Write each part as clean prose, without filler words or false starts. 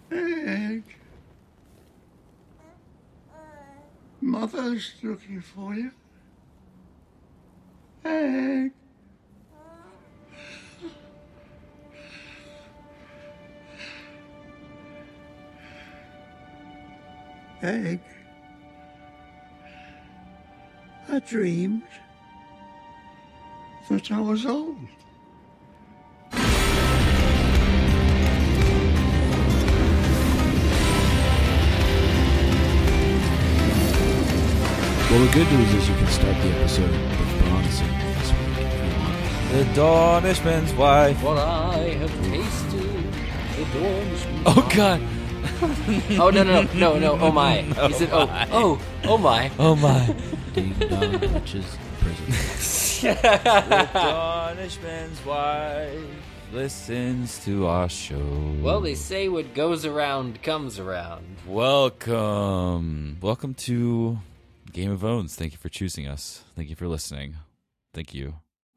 Egg. Mother's looking for you. Egg. Egg. I dreamed that I was old. Well, the good news is you can start the episode with Braun singing this week if you want. The Dornishman's wife. For I have tasted the Dornishman's Oh, God. Oh, no. Oh, my. He said, oh my. Oh, my. Ding dong, witches, prison. The Dornishman's wife listens to our show. Well, they say what goes around comes around. Welcome to Game of Owns. Thank you for choosing us. Thank you for listening. Thank you.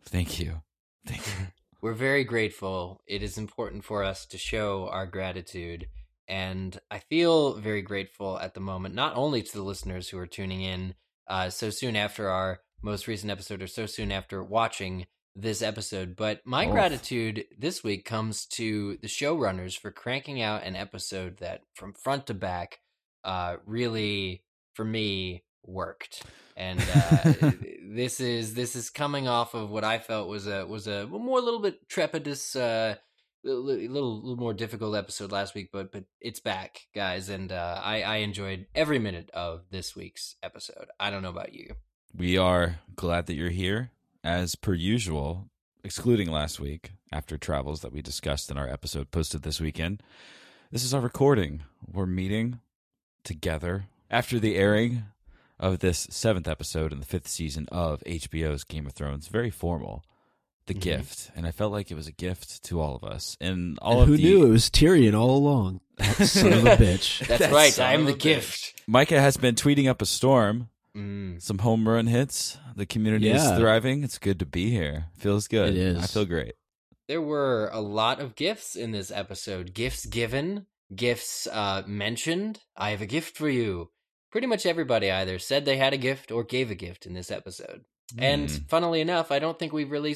We're very grateful. It is important for us to show our gratitude. And I feel very grateful at the moment, not only to the listeners who are tuning in so soon after our most recent episode or so soon after watching this episode, but my gratitude this week comes to the showrunners for cranking out an episode that from front to back really, for me, worked. And this is coming off of what I felt was a little bit trepidous, little more difficult episode last week, but it's back, guys, and I enjoyed every minute of this week's episode. I don't know about you. We are glad that you're here, as per usual, excluding last week, after travels that we discussed in our episode posted this weekend. This is our recording. We're meeting together after the airing of this 7th episode in the 5th season of HBO's Game of Thrones. Very formal. The gift. And I felt like it was a gift to all of us. And who knew it was Tyrion all along? That son of a bitch. That's right, I'm the gift. Micah has been tweeting up a storm. Some home run hits. The community is thriving. It's good to be here. Feels good. It is. I feel great. There were a lot of gifts in this episode. Gifts given, gifts mentioned. I have a gift for you. Pretty much everybody either said they had a gift or gave a gift in this episode. And funnily enough, I don't think we really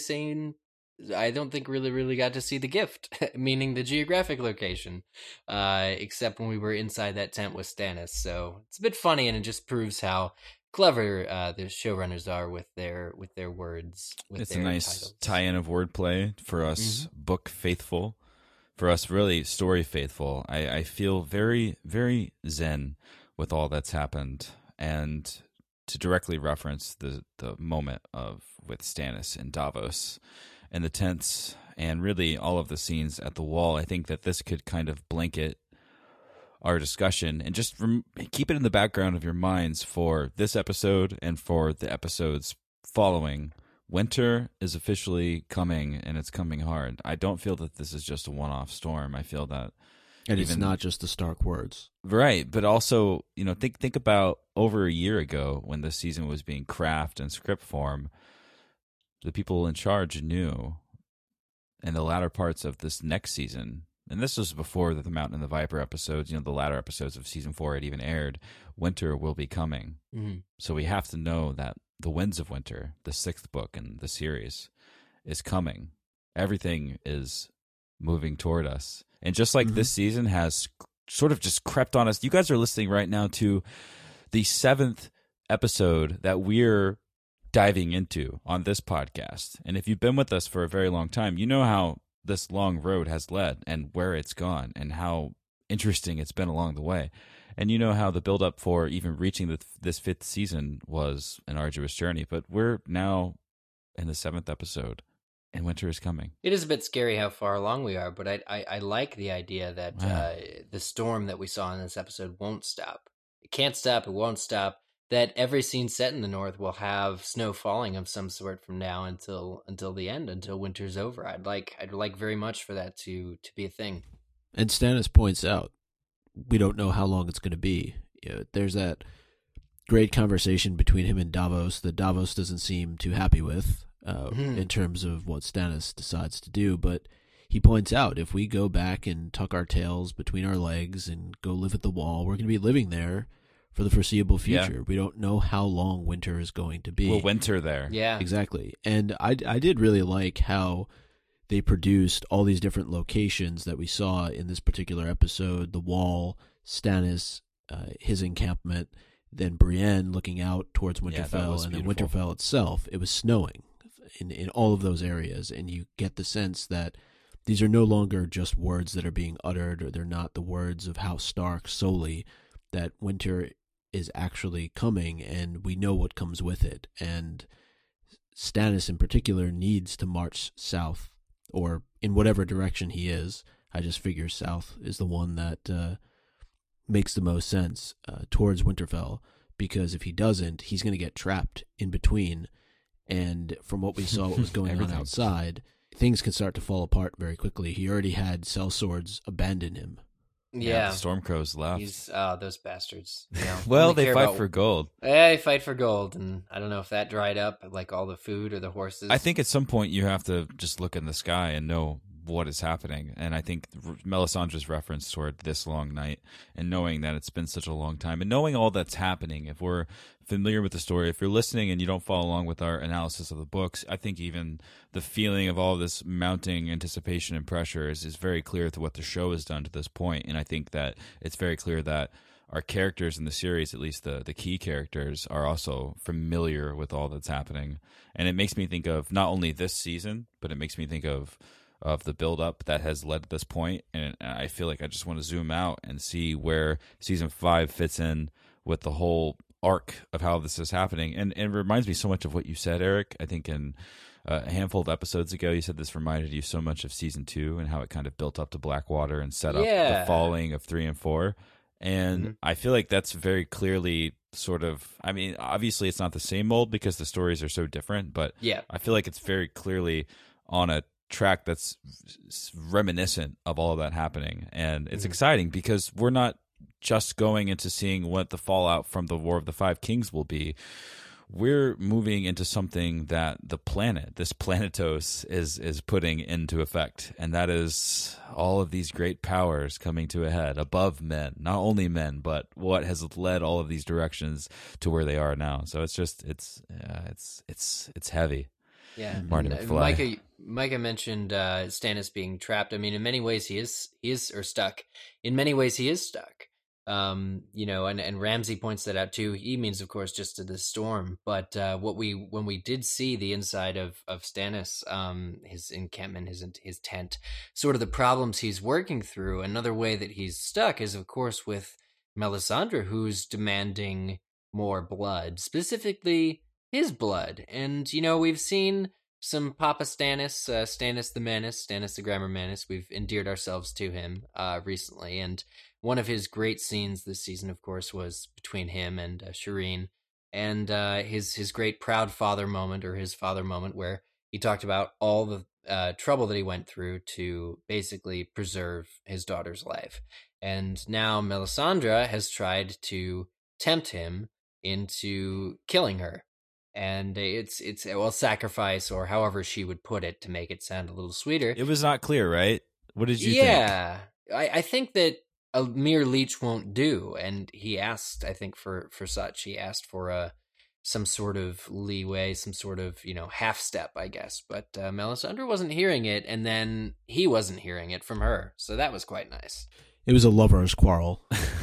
got to see the gift, meaning the geographic location, except when we were inside that tent with Stannis. So it's a bit funny, and it just proves how clever the showrunners are with their words. It's a nice titles. Tie-in of wordplay for us, book faithful, for us really story faithful. I feel very, very zen with all that's happened, and to directly reference the moment with Stannis and Davos and the tents and really all of the scenes at the wall, I think that this could kind of blanket our discussion and just keep it in the background of your minds for this episode and for the episodes following. Winter is officially coming, and it's coming hard. I don't feel that this is just a one-off storm. I feel that and it's not just the stark words. Right, but also, think about over a year ago when this season was being crafted in script form, the people in charge knew in the latter parts of this next season, and this was before the Mountain and the Viper episodes, the latter episodes of season 4 had even aired, winter will be coming. Mm-hmm. So we have to know that the Winds of Winter, the 6th book in the series, is coming. Everything is moving toward us. And just like this season has sort of just crept on us, you guys are listening right now to the 7th episode that we're diving into on this podcast. And if you've been with us for a very long time, you know how this long road has led and where it's gone and how interesting it's been along the way. And you know how the build-up for even reaching this 5th season was an arduous journey. But we're now in the 7th episode. And winter is coming. It is a bit scary how far along we are, but I like the idea that the storm that we saw in this episode won't stop. It can't stop. It won't stop. That every scene set in the north will have snow falling of some sort from now until the end, until winter's over. I'd like very much for that to be a thing. And Stannis points out, we don't know how long it's going to be. There's that great conversation between him and Davos that Davos doesn't seem too happy with. In terms of what Stannis decides to do, but he points out, if we go back and tuck our tails between our legs and go live at the wall, we're going to be living there for the foreseeable future. Yeah. We don't know how long winter is going to be. We'll winter there. Yeah. Exactly. And I did really like how they produced all these different locations that we saw in this particular episode: the wall, Stannis, his encampment, then Brienne looking out towards Yeah, that Winterfell, was and then beautiful. Winterfell itself. It was snowing in all of those areas, and you get the sense that these are no longer just words that are being uttered, or they're not the words of House Stark solely, that winter is actually coming, and we know what comes with it. And Stannis in particular needs to march south, or in whatever direction he is. I just figure south is the one that makes the most sense, towards Winterfell, because if he doesn't, he's going to get trapped in between. And from what we saw, what was going on Everything. outside, things can start to fall apart very quickly. He already had sellswords abandon him. Yeah. The Stormcrows left. He's those bastards. You know, Well, only they care fight about- for gold. Yeah, they fight for gold, and I don't know if that dried up, like all the food or the horses. I think at some point you have to just look in the sky and know what is happening. And I think Melisandre's reference toward this long night, and knowing that it's been such a long time, and knowing all that's happening, if we're familiar with the story, if you're listening and you don't follow along with our analysis of the books, I think even the feeling of all this mounting anticipation and pressure is very clear to what the show has done to this point. And I think that it's very clear that our characters in the series, at least the key characters, are also familiar with all that's happening. And it makes me think of not only this season, but it makes me think of the build-up that has led to this point. And I feel like I just want to zoom out and see where Season 5 fits in with the whole arc of how this is happening. And it reminds me so much of what you said, Eric. I think in a handful of episodes ago, you said this reminded you so much of Season 2 and how it kind of built up to Blackwater and set up Yeah. the falling of 3 and 4. And I feel like that's very clearly sort of, I mean, obviously it's not the same mold because the stories are so different, but Yeah. I feel like it's very clearly on a track that's reminiscent of all of that happening. And it's exciting because we're not just going into seeing what the fallout from the War of the Five Kings will be. We're moving into something that the planet, this planetos, is putting into effect. And that is all of these great powers coming to a head above men, not only men, but what has led all of these directions to where they are now. So it's just, it's heavy. Yeah, Marty and, McFly. Micah mentioned Stannis being trapped. I mean, in many ways he is or stuck. In many ways he is stuck. You know, and Ramsay points that out too. He means, of course, just to the storm. But when we did see the inside of Stannis, his encampment, his tent, sort of the problems he's working through. Another way that he's stuck is, of course, with Melisandre, who's demanding more blood, specifically his blood. And, you know, we've seen some Papa Stannis, Stannis the Menace, Stannis the Grammar Menace. We've endeared ourselves to him recently. And one of his great scenes this season, of course, was between him and Shireen. And his great proud father moment, or his father moment, where he talked about all the trouble that he went through to basically preserve his daughter's life. And now Melisandre has tried to tempt him into killing her. And it's well, sacrifice, or however she would put it to make it sound a little sweeter. It was not clear, right? What did you think? Yeah, I think that a mere leech won't do, and he asked, I think, for such. He asked for some sort of leeway, some sort of, you know, half step, I guess. But Melisandre wasn't hearing it, and then he wasn't hearing it from her, so that was quite nice. It was a lover's quarrel.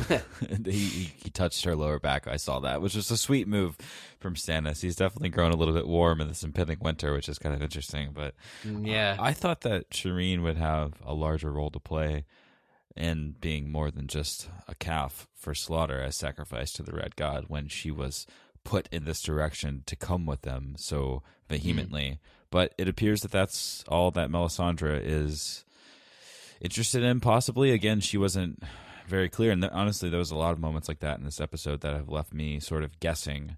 he touched her lower back. I saw that, which was a sweet move from Stannis. He's definitely grown a little bit warm in this impending winter, which is kind of interesting. But Yeah. I thought that Shireen would have a larger role to play in being more than just a calf for slaughter as sacrifice to the Red God when she was put in this direction to come with them so vehemently. But it appears that that's all that Melisandre is interested in, possibly. Again, she wasn't very clear, and honestly there was a lot of moments like that in this episode that have left me sort of guessing,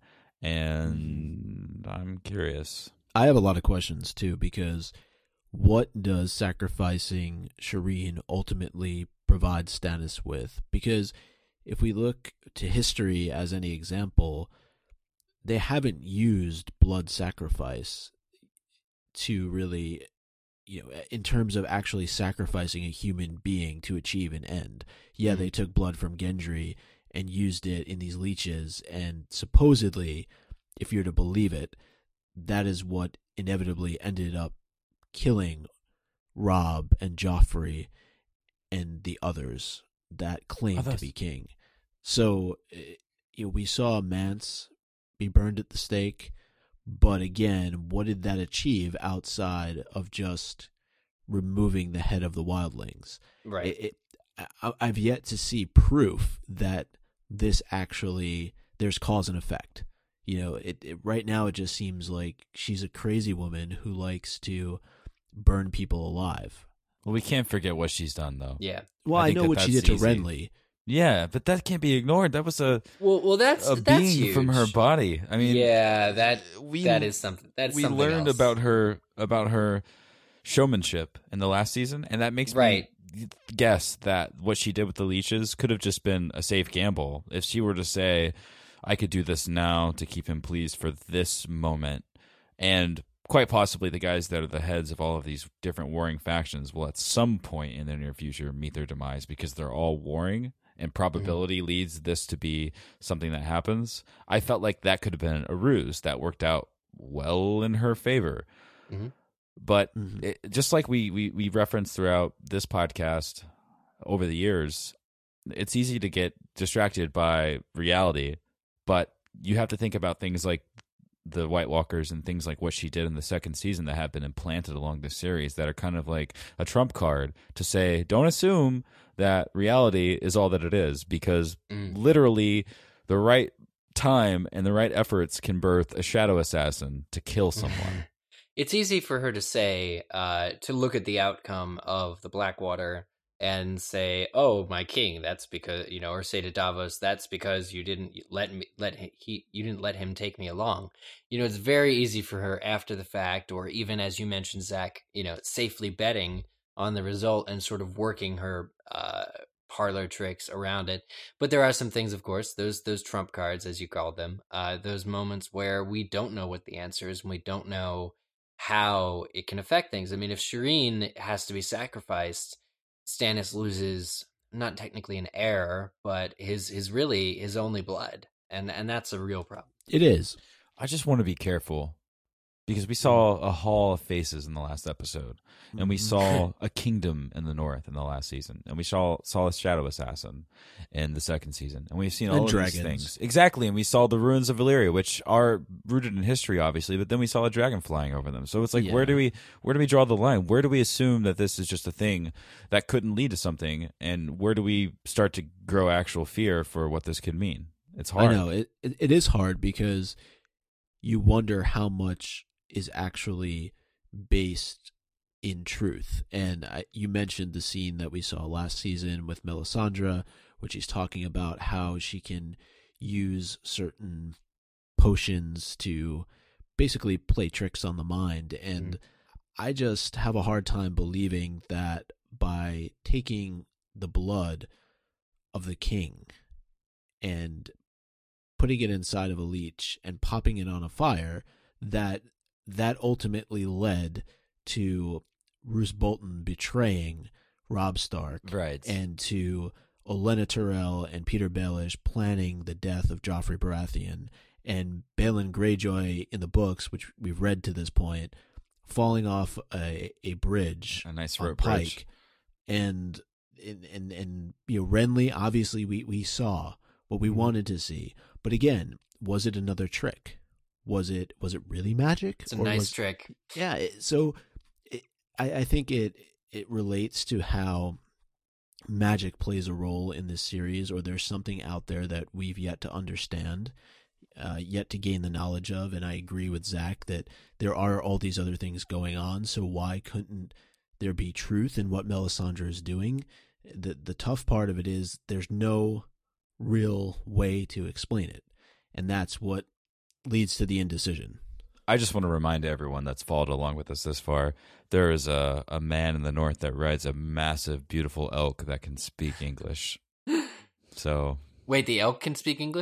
and I'm curious. I have a lot of questions too, because what does sacrificing Shireen ultimately provide Stannis with? Because if we look to history as any example, they haven't used blood sacrifice to really in terms of actually sacrificing a human being to achieve an end. Yeah, they took blood from Gendry and used it in these leeches, and supposedly, if you're to believe it, that is what inevitably ended up killing Robb and Joffrey and the others that claimed to be king. So, we saw Mance be burned at the stake, but again, what did that achieve outside of just removing the head of the wildlings? Right. I've yet to see proof that this actually, there's cause and effect. Right now it just seems like she's a crazy woman who likes to burn people alive. Well, we can't forget what she's done, though. Yeah. Well, I know what she did to Renly. Yeah, but that can't be ignored. That was a that's being huge. from her body. I mean, yeah, that is something. That's we learned else. about her showmanship in the last season, and that makes me guess that what she did with the leeches could have just been a safe gamble. If she were to say, "I could do this now to keep him pleased for this moment," and quite possibly the guys that are the heads of all of these different warring factions will at some point in the near future meet their demise because they're all warring, and probability leads this to be something that happens. I felt like that could have been a ruse that worked out well in her favor. But just like we referenced throughout this podcast over the years, it's easy to get distracted by reality, but you have to think about things like the White Walkers and things like what she did in the second season that have been implanted along the series that are kind of like a trump card to say, don't assume that reality is all that it is, because literally the right time and the right efforts can birth a shadow assassin to kill someone. It's easy for her to say, to look at the outcome of the Blackwater and say, "Oh, my king, that's because," or say to Davos, "That's because you didn't let him take me along." It's very easy for her after the fact, or even as you mentioned, Zach, safely betting on the result and sort of working her parlor tricks around it. But there are some things, of course, those trump cards, as you called them, those moments where we don't know what the answer is and we don't know how it can affect things. I mean, if Shireen has to be sacrificed, Stannis loses not technically an heir, but his only blood, and that's a real problem. It is. I just want to be careful because we saw a hall of faces in the last episode, and we saw a kingdom in the north in the last season, and we saw a shadow assassin in the second season, and we've seen all of these things. Exactly, and we saw the ruins of Valyria, which are rooted in history, obviously, but then we saw a dragon flying over them. So it's like, where do we draw the line? Where do we assume that this is just a thing that couldn't lead to something, and where do we start to grow actual fear for what this could mean? It's hard. I know it is hard because you wonder how much is actually based in truth. And you mentioned the scene that we saw last season with Melisandre, which he's talking about how she can use certain potions to basically play tricks on the mind. And I just have a hard time believing that by taking the blood of the king and putting it inside of a leech and popping it on a fire, that ultimately led to Roose Bolton betraying Robb Stark, right, and to Olenna Tyrell and Peter Baelish planning the death of Joffrey Baratheon, and Balon Greyjoy in the books, which we've read to this point, falling off a bridge, a nice on rope Pike, bridge, and Renly. Obviously, we saw what we wanted to see, but again, was it another trick? Was it really magic? It's a nice trick. Yeah. So I think it relates to how magic plays a role in this series, or there's something out there that we've yet to understand, yet to gain the knowledge of. And I agree with Zach that there are all these other things going on. So why couldn't there be truth in what Melisandre is doing? The tough part of it is there's no real way to explain it. And that's what leads to the indecision. I just want to remind everyone that's followed along with us this far, there is a man in the north that rides a massive, beautiful elk that can speak English. So wait, the elk can speak English?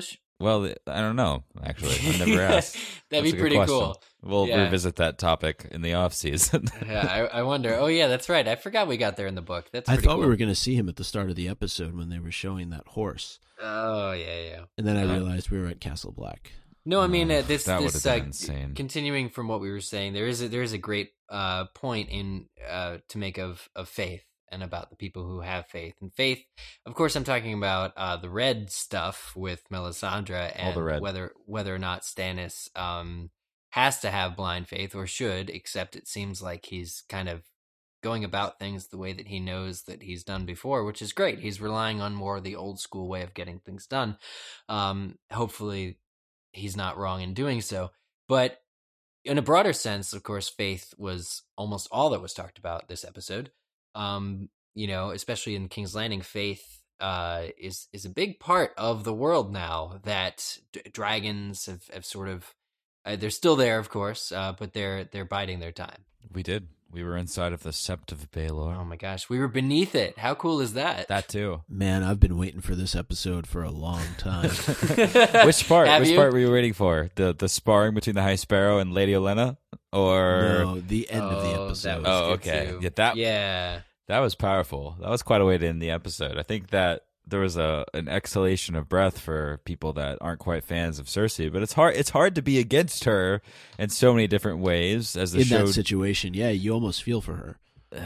Well, I don't know. Actually, I've never asked. That'd That's be a good pretty question. cool. We'll Yeah. revisit that topic in the off season. Yeah, I wonder. Oh yeah, that's right. I forgot we got there in the book. That's I pretty thought cool. we were going to see him at the start of the episode when they were showing that horse, Oh yeah. and then I realized we were at Castle Black. No, I mean this. that this would've been insane. Continuing from what we were saying, there is a great point in to make of faith and about the people who have faith. And faith, of course, I'm talking about the red stuff with Melisandre and the red. whether or not Stannis has to have blind faith or should. Except it seems like he's kind of going about things the way that he knows that he's done before, which is great. He's relying on more of the old school way of getting things done. Hopefully he's not wrong in doing so. But in a broader sense, of course, faith was almost all that was talked about this episode. Especially in King's Landing, faith is a big part of the world now. That dragons have sort of they're still there, of course, but they're biding their time. We did. We were inside of the Sept of Baelor. Oh my gosh, we were beneath it. How cool is that? That too. Man, I've been waiting for this episode for a long time. Which part? Have Which you? part were you waiting for? The sparring between the High Sparrow and Lady Olenna, or No, the end of the that episode. was Oh, good okay. too. Yeah, that was powerful. That was quite a way to end the episode. I think that there was an exhalation of breath for people that aren't quite fans of Cersei, but it's hard to be against her in so many different ways. As the In show that situation, yeah, you almost feel for her.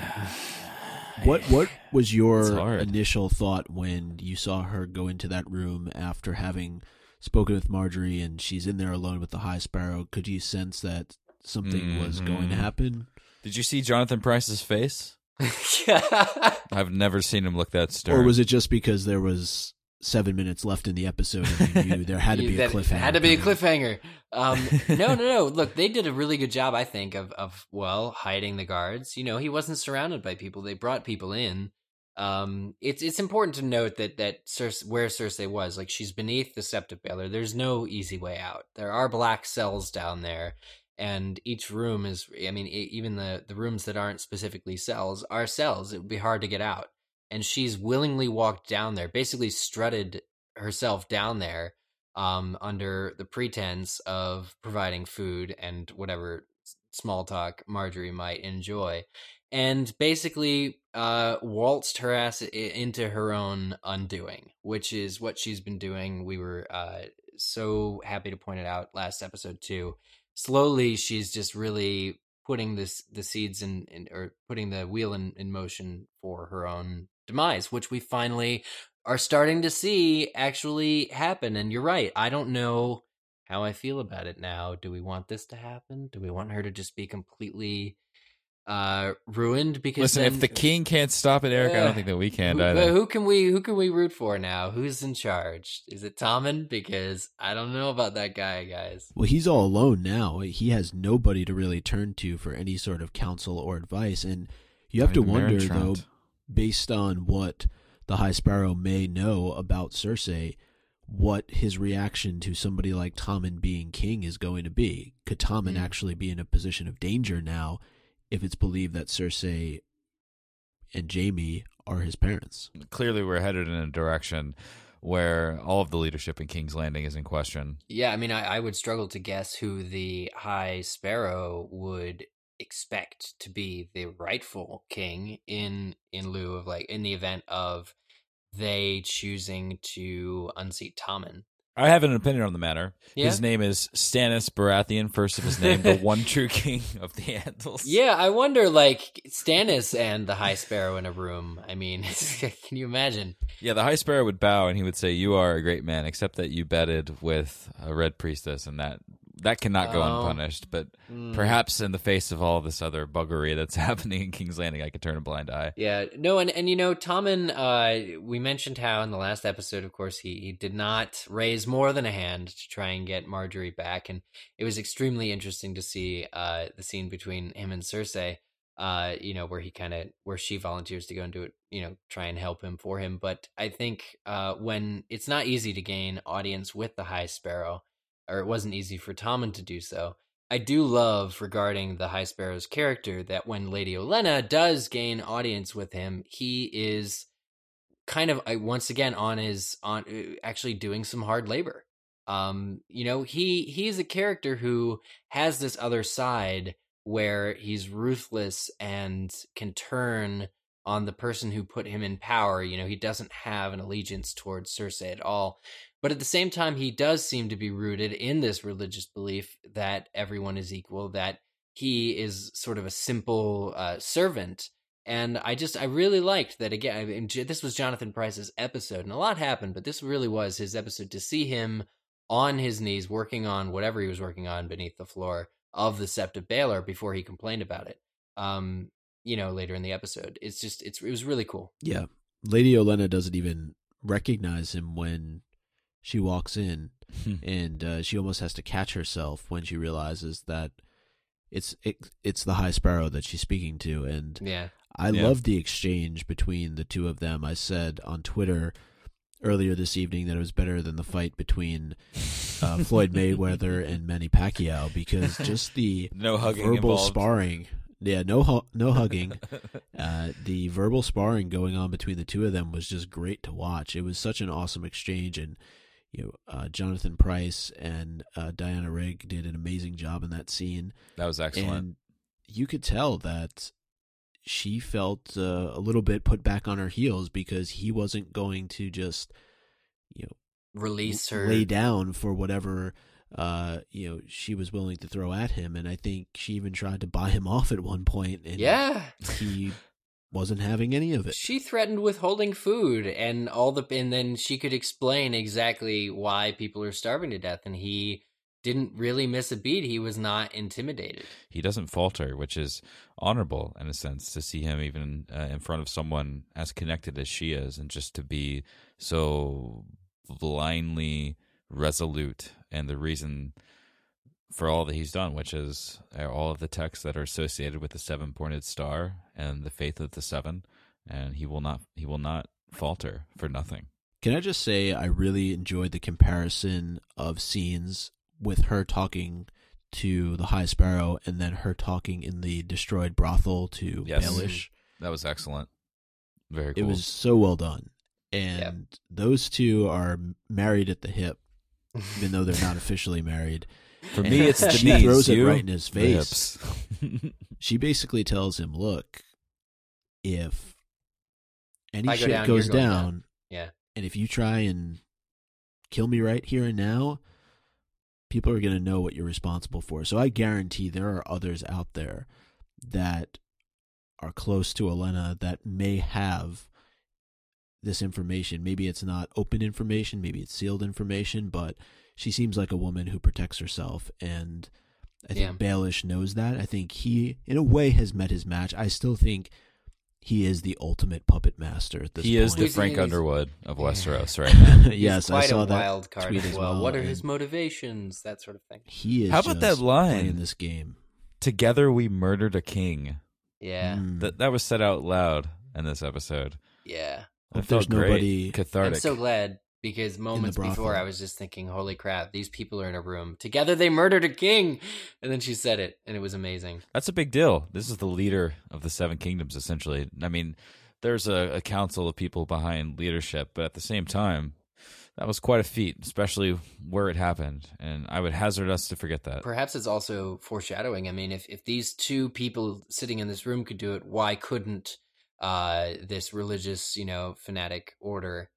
What was your It's hard. initial thought when you saw her go into that room after having spoken with Marjorie and she's in there alone with the High Sparrow? Could you sense that something was going to happen? Did you see Jonathan Pryce's face? Yeah. I've never seen him look that stern. Or was it just because there was 7 minutes left in the episode and you knew there had to be a That cliffhanger? Had to be a coming? cliffhanger. No. Look, they did a really good job, I think, of hiding the guards. He wasn't surrounded by people. They brought people in. It's important to note that where Cersei was, like, she's beneath the Sept of Baelor. There's no easy way out. There are black cells down there. And each room is, even the rooms that aren't specifically cells are cells. It would be hard to get out. And she's willingly walked down there, basically strutted herself down there under the pretense of providing food and whatever small talk Marjorie might enjoy. And basically waltzed her ass into her own undoing, which is what she's been doing. We were so happy to point it out last episode too. Slowly, she's just really putting the seeds or putting the wheel in motion for her own demise, which we finally are starting to see actually happen. And you're right. I don't know how I feel about it now. Do we want this to happen? Do we want her to just be completely ruined? Because Listen, if the king can't stop it, Eric, I don't think that we can either. Who can we root for now? Who's in charge? Is it Tommen? Because I don't know about that guy, guys. Well, he's all alone now. He has nobody to really turn to for any sort of counsel or advice. And you have to Not even wonder, Meryn though, Trant. based on what the High Sparrow may know about Cersei, what his reaction to somebody like Tommen being king is going to be. Could Tommen actually be in a position of danger now if it's believed that Cersei and Jaime are his parents? Clearly, we're headed in a direction where all of the leadership in King's Landing is in question. Yeah, I would struggle to guess who the High Sparrow would expect to be the rightful king in lieu of, like, in the event of they choosing to unseat Tommen. I have an opinion on the matter. Yeah? His name is Stannis Baratheon, first of his name, the one true king of the Andals. Yeah, I wonder, like, Stannis and the High Sparrow in a room. I mean, can you imagine? Yeah, the High Sparrow would bow and he would say, "You are a great man, except that you bedded with a red priestess, and that cannot go unpunished. But perhaps in the face of all this other buggery that's happening in King's Landing, I could turn a blind eye." Yeah, no, and Tommen, we mentioned how in the last episode, of course, he did not raise more than a hand to try and get Marjorie back, and it was extremely interesting to see the scene between him and Cersei, where she volunteers to go and do it, try and help him for him. But I think when it's not easy to gain audience with the High Sparrow, or it wasn't easy for Tommen to do so, I do love, regarding the High Sparrow's character, that when Lady Olenna does gain audience with him, he is kind of once again on actually doing some hard labor. He's a character who has this other side where he's ruthless and can turn on the person who put him in power. He doesn't have an allegiance towards Cersei at all. But at the same time, he does seem to be rooted in this religious belief that everyone is equal, that he is sort of a simple servant. And I really liked that. Again, I mean, this was Jonathan Pryce's episode, and a lot happened, but this really was his episode, to see him on his knees working on whatever he was working on beneath the floor of the Sept of Baelor before he complained about it. Later in the episode. It was really cool. Yeah. Lady Olenna doesn't even recognize him when she walks in, and she almost has to catch herself when she realizes that it's the High Sparrow that she's speaking to. And yeah. I love the exchange between the two of them. I said on Twitter earlier this evening that it was better than the fight between Floyd Mayweather and Manny Pacquiao, because just the no hugging verbal involved. sparring. Yeah, no hugging. The verbal sparring going on between the two of them was just great to watch. It was such an awesome exchange, and Jonathan Pryce and Diana Rigg did an amazing job in that scene. That was excellent. And you could tell that she felt a little bit put back on her heels, because he wasn't going to just release her, lay down for whatever she was willing to throw at him. And I think she even tried to buy him off at one point, and he wasn't having any of it. She threatened withholding food and and then she could explain exactly why people are starving to death, and he didn't really miss a beat. He was not intimidated. He doesn't falter, which is honorable in a sense, to see him even in front of someone as connected as she is, and just to be so blindly resolute. And the reason for all that he's done, which is all of the texts that are associated with the seven-pointed star and the faith of the seven, and he will not falter for nothing. Can I just say I really enjoyed the comparison of scenes with her talking to the High Sparrow and then her talking in the destroyed brothel to Baelish. That was excellent. Very cool. It was so well done. And those two are married at the hip, even though they're not officially married. For me, it's the she knees. throws it right in his face. She basically tells him, look, if any shit goes down, and if you try and kill me right here and now, people are going to know what you're responsible for. So I guarantee there are others out there that are close to Olenna that may have this information. Maybe it's not open information, maybe it's sealed information, but she seems like a woman who protects herself, and I think Baelish knows that. I think he, in a way, has met his match. I still think he is the ultimate puppet master at this point. He is the Frank Underwood of Westeros right now. Yes, I saw a that wild card tweet as well. What are his motivations? That sort of thing. He is. How about that line in this game? Together we murdered a king. Yeah, that was said out loud in this episode. Yeah, it felt nobody cathartic. I'm so glad, because moments before I was just thinking, holy crap, these people are in a room together, they murdered a king, and then she said it, and it was amazing. That's a big deal. This is the leader of the Seven Kingdoms, essentially. I mean, there's a council of people behind leadership, but at the same time, that was quite a feat, especially where it happened, and I would hazard us to forget that. Perhaps it's also foreshadowing. I mean, if these two people sitting in this room could do it, why couldn't this religious, fanatic order,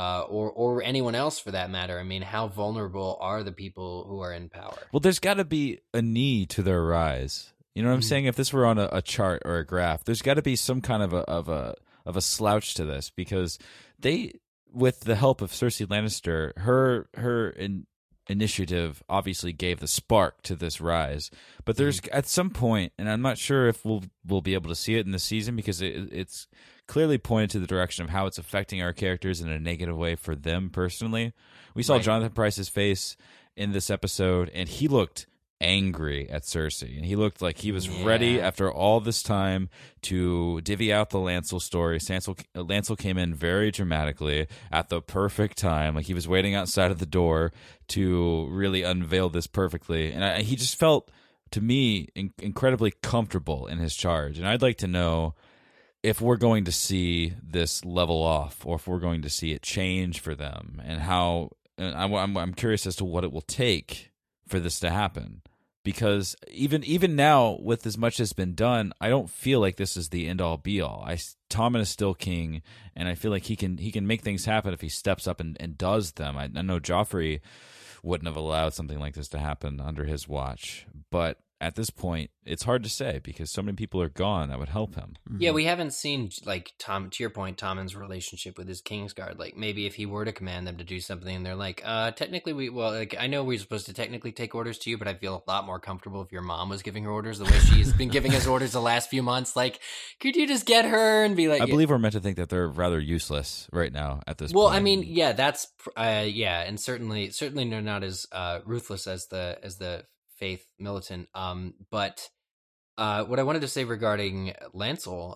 or anyone else for that matter? I mean, how vulnerable are the people who are in power? Well, there's got to be a knee to their rise. You know what I'm saying? If this were on a chart or a graph, there's got to be some kind of a slouch to this, because they, with the help of Cersei Lannister, her initiative obviously gave the spark to this rise. But there's at some point, and I'm not sure if we'll be able to see it in this season, because it's clearly pointed to the direction of how it's affecting our characters in a negative way for them personally. We saw Jonathan Pryce's face in this episode, and he looked angry at Cersei, and he looked like he was ready after all this time to divvy out the Lancel story. Lancel came in very dramatically at the perfect time, like he was waiting outside of the door to really unveil this perfectly, and he just felt, to me, incredibly comfortable in his charge. And I'd like to know if we're going to see this level off, or if we're going to see it change for them, and how And I'm curious as to what it will take for this to happen. Because even now, with as much has been done, I don't feel like this is the end all be all. Tommen is still king, and I feel like he can make things happen if he steps up and does them. I know Joffrey wouldn't have allowed something like this to happen under his watch, but at this point, it's hard to say because so many people are gone that would help him. Yeah, we haven't seen, like, to your point, Tommen's relationship with his Kingsguard. Like, maybe if he were to command them to do something and they're like, technically, I know we're supposed to technically take orders to you, but I feel a lot more comfortable if your mom was giving her orders the way she's been giving us orders the last few months. Like, could you just get her and be like... I believe we're meant to think that they're rather useless right now at this point. Well, I mean, yeah, that's... and certainly they're not as ruthless as the Faith militant. But what I wanted to say regarding Lancel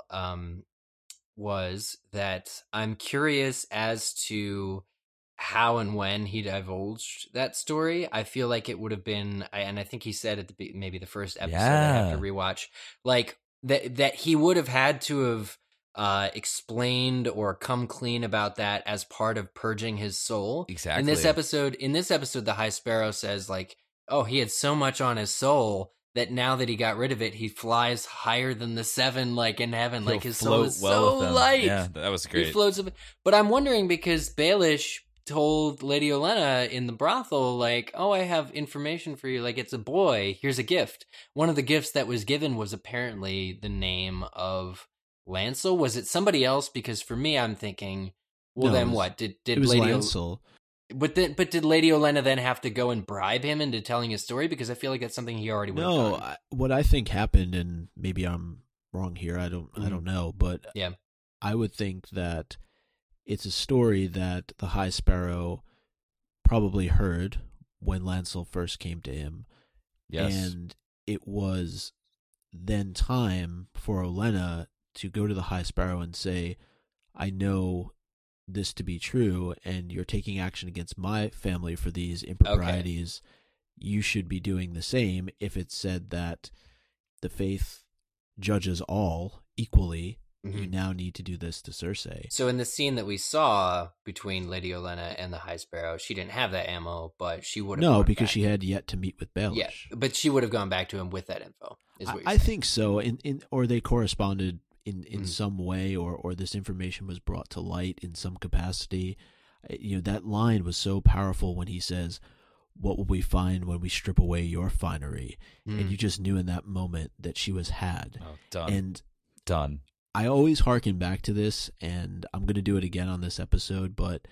was that I'm curious as to how and when he divulged that story. I feel like it would have been, and I think he said at maybe the first episode I have to rewatch, like that he would have had to have explained or come clean about that as part of purging his soul. Exactly. In this episode, the High Sparrow says, like, oh, he had so much on his soul that now that he got rid of it, he flies higher than the seven, like in heaven. Like his soul is so light. Yeah, that was great. He floats. But I'm wondering because Baelish told Lady Olenna in the brothel, like, oh, I have information for you. Like, it's a boy. Here's a gift. One of the gifts that was given was apparently the name of Lancel. Was it somebody else? Because for me, I'm thinking, well, then what? Did Lady Lancel? But did Lady Olenna then have to go and bribe him into telling his story? Because I feel like that's something he already would have done. What I think happened, and maybe I'm wrong here, I don't know, but yeah, I would think that it's a story that the High Sparrow probably heard when Lancel first came to him. Yes. And it was then time for Olenna to go to the High Sparrow and say, I know this to be true, and you're taking action against my family for these improprieties. Okay. You should be doing the same. If it's said that the faith judges all equally, you now need to do this to Cersei. So in the scene that we saw between Lady Olenna and the High Sparrow, she didn't have that ammo, but she would have. No, because she had yet to meet with Baelish. Yeah, but she would have gone back to him with that info. Is what you're I saying. think so. Or they corresponded in some way, or this information was brought to light in some capacity. You know, that line was so powerful when he says, what will we find when we strip away your finery? And you just knew in that moment that she was had. Oh, done. And done. I always hearken back to this, and I'm going to do it again on this episode, but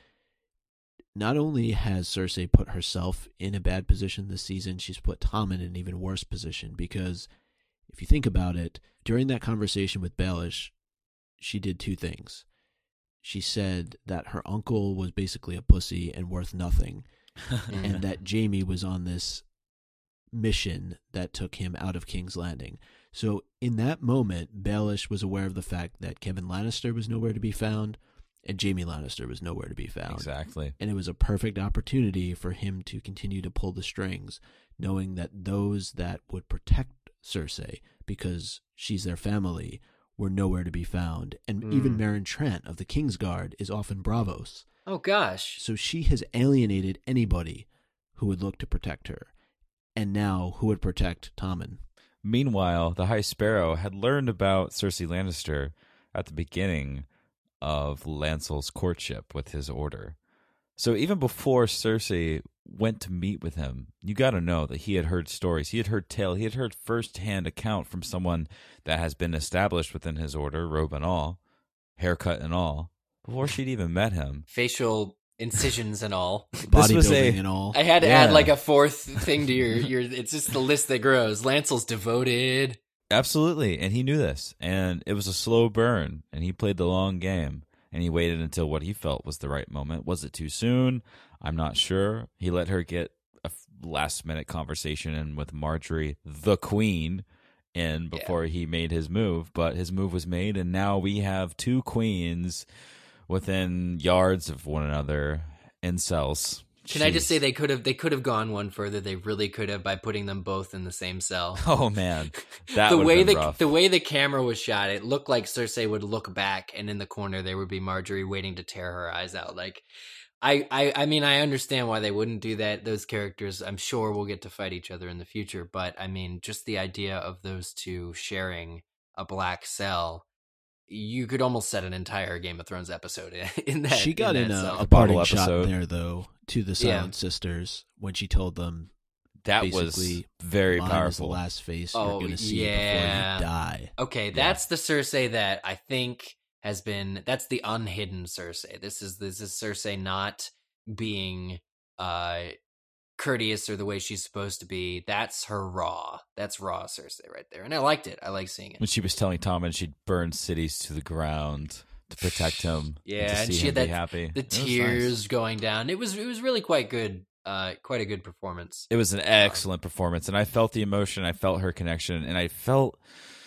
not only has Cersei put herself in a bad position this season, she's put Tommen in an even worse position, because if you think about it, during that conversation with Baelish, she did two things. She said that her uncle was basically a pussy and worth nothing, and that Jaime was on this mission that took him out of King's Landing. So in that moment, Baelish was aware of the fact that Kevin Lannister was nowhere to be found, and Jaime Lannister was nowhere to be found. Exactly. And it was a perfect opportunity for him to continue to pull the strings, knowing that those that would protect Cersei, because she's their family, were nowhere to be found. And even Meryn Trant of the Kingsguard is off in Braavos. Oh, gosh. So she has alienated anybody who would look to protect her. And now, who would protect Tommen? Meanwhile, the High Sparrow had learned about Cersei Lannister at the beginning of Lancel's courtship with his order. So even before Cersei went to meet with him, you got to know that he had heard stories. He had heard tale. He had heard first-hand account from someone that has been established within his order, robe and all, haircut and all, before she'd even met him. Facial incisions and all. Bodybuilding and all. I had to add like a fourth thing to your it's just the list that grows. Lancel's devoted. Absolutely, and he knew this, and it was a slow burn, and he played the long game, and he waited until what he felt was the right moment. Was it too soon? I'm not sure. He let her get a last-minute conversation in with Marjorie, the queen, in before he made his move, but his move was made, and now we have two queens within yards of one another in cells. Can I just Jeez. say they could have gone one further. They really could have by putting them both in the same cell. Oh man, that the would way have been rough. the way the camera was shot, it looked like Cersei would look back, and in the corner there would be Marjorie waiting to tear her eyes out. Like, I mean, I understand why they wouldn't do that. Those characters, I'm sure, will get to fight each other in the future. But I mean, just the idea of those two sharing a black cell, you could almost set an entire Game of Thrones episode in that. She got in cell. a bottle parting shot episode. there, though, to the Silent Sisters when she told them That was basically very mine is the powerful. last face Oh, you're going to see yeah. before you die. Okay, that's the Cersei that I think has been. That's the unhidden Cersei. This is Cersei not being courteous or the way she's supposed to be. That's her raw. That's raw Cersei right there, and I liked it. I like seeing it. When she was telling Tommen she'd burn cities to the ground to protect him. Yeah, and and to see she him had be that happy. the It was tears nice. going down. It was really quite good. Quite a good performance. It was an excellent performance, and I felt the emotion. I felt her connection, and I felt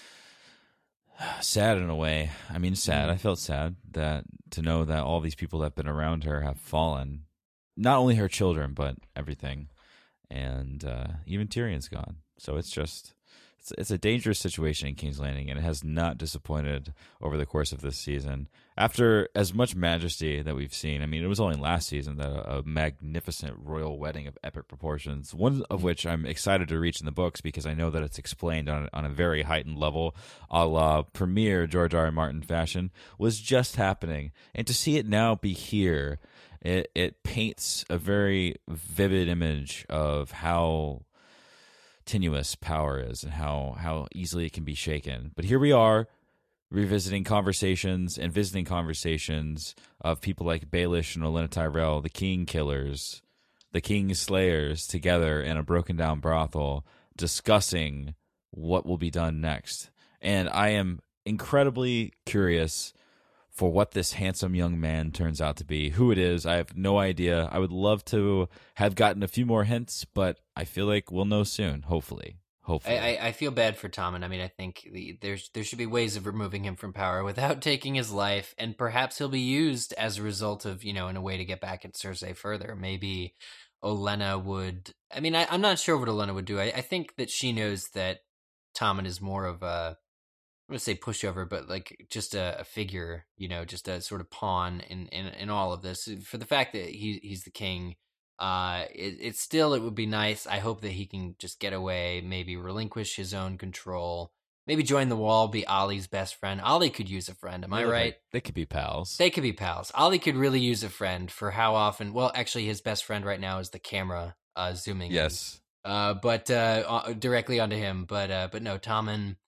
sad in a way. I mean, sad. I felt sad that to know that all these people that have been around her have fallen. Not only her children, but everything. And even Tyrion's gone. So it's just, it's a dangerous situation in King's Landing, and it has not disappointed over the course of this season. After as much majesty that we've seen, I mean, it was only last season that a magnificent royal wedding of epic proportions, one of which I'm excited to reach in the books because I know that it's explained on a very heightened level, a la premier George R. R. Martin fashion, was just happening. And to see it now be here, it paints a very vivid image of how tenuous power is and how easily it can be shaken. But here we are, revisiting conversations and visiting conversations of people like Baelish and Olenna Tyrell, the king killers, the king slayers, together in a broken down brothel, discussing what will be done next. And I am incredibly curious for what this handsome young man turns out to be. Who it is, I have no idea. I would love to have gotten a few more hints, but I feel like we'll know soon, hopefully. I feel bad for Tommen. I mean, I think there should be ways of removing him from power without taking his life, and perhaps he'll be used as a result of, in a way to get back at Cersei further. Maybe Olenna would. I mean, I'm not sure what Olenna would do. I think that she knows that Tommen is more of a, I'm going to say pushover, but like just a figure, just a sort of pawn in all of this. For the fact that he's the king, it would be nice. I hope that he can just get away, maybe relinquish his own control, maybe join the wall, be Ollie's best friend. Ollie could use a friend. Am I right? They could be pals. They could be pals. Ollie could really use a friend for how often. Well, actually, his best friend right now is the camera zooming. Yes. But directly onto him. But no, Tommen.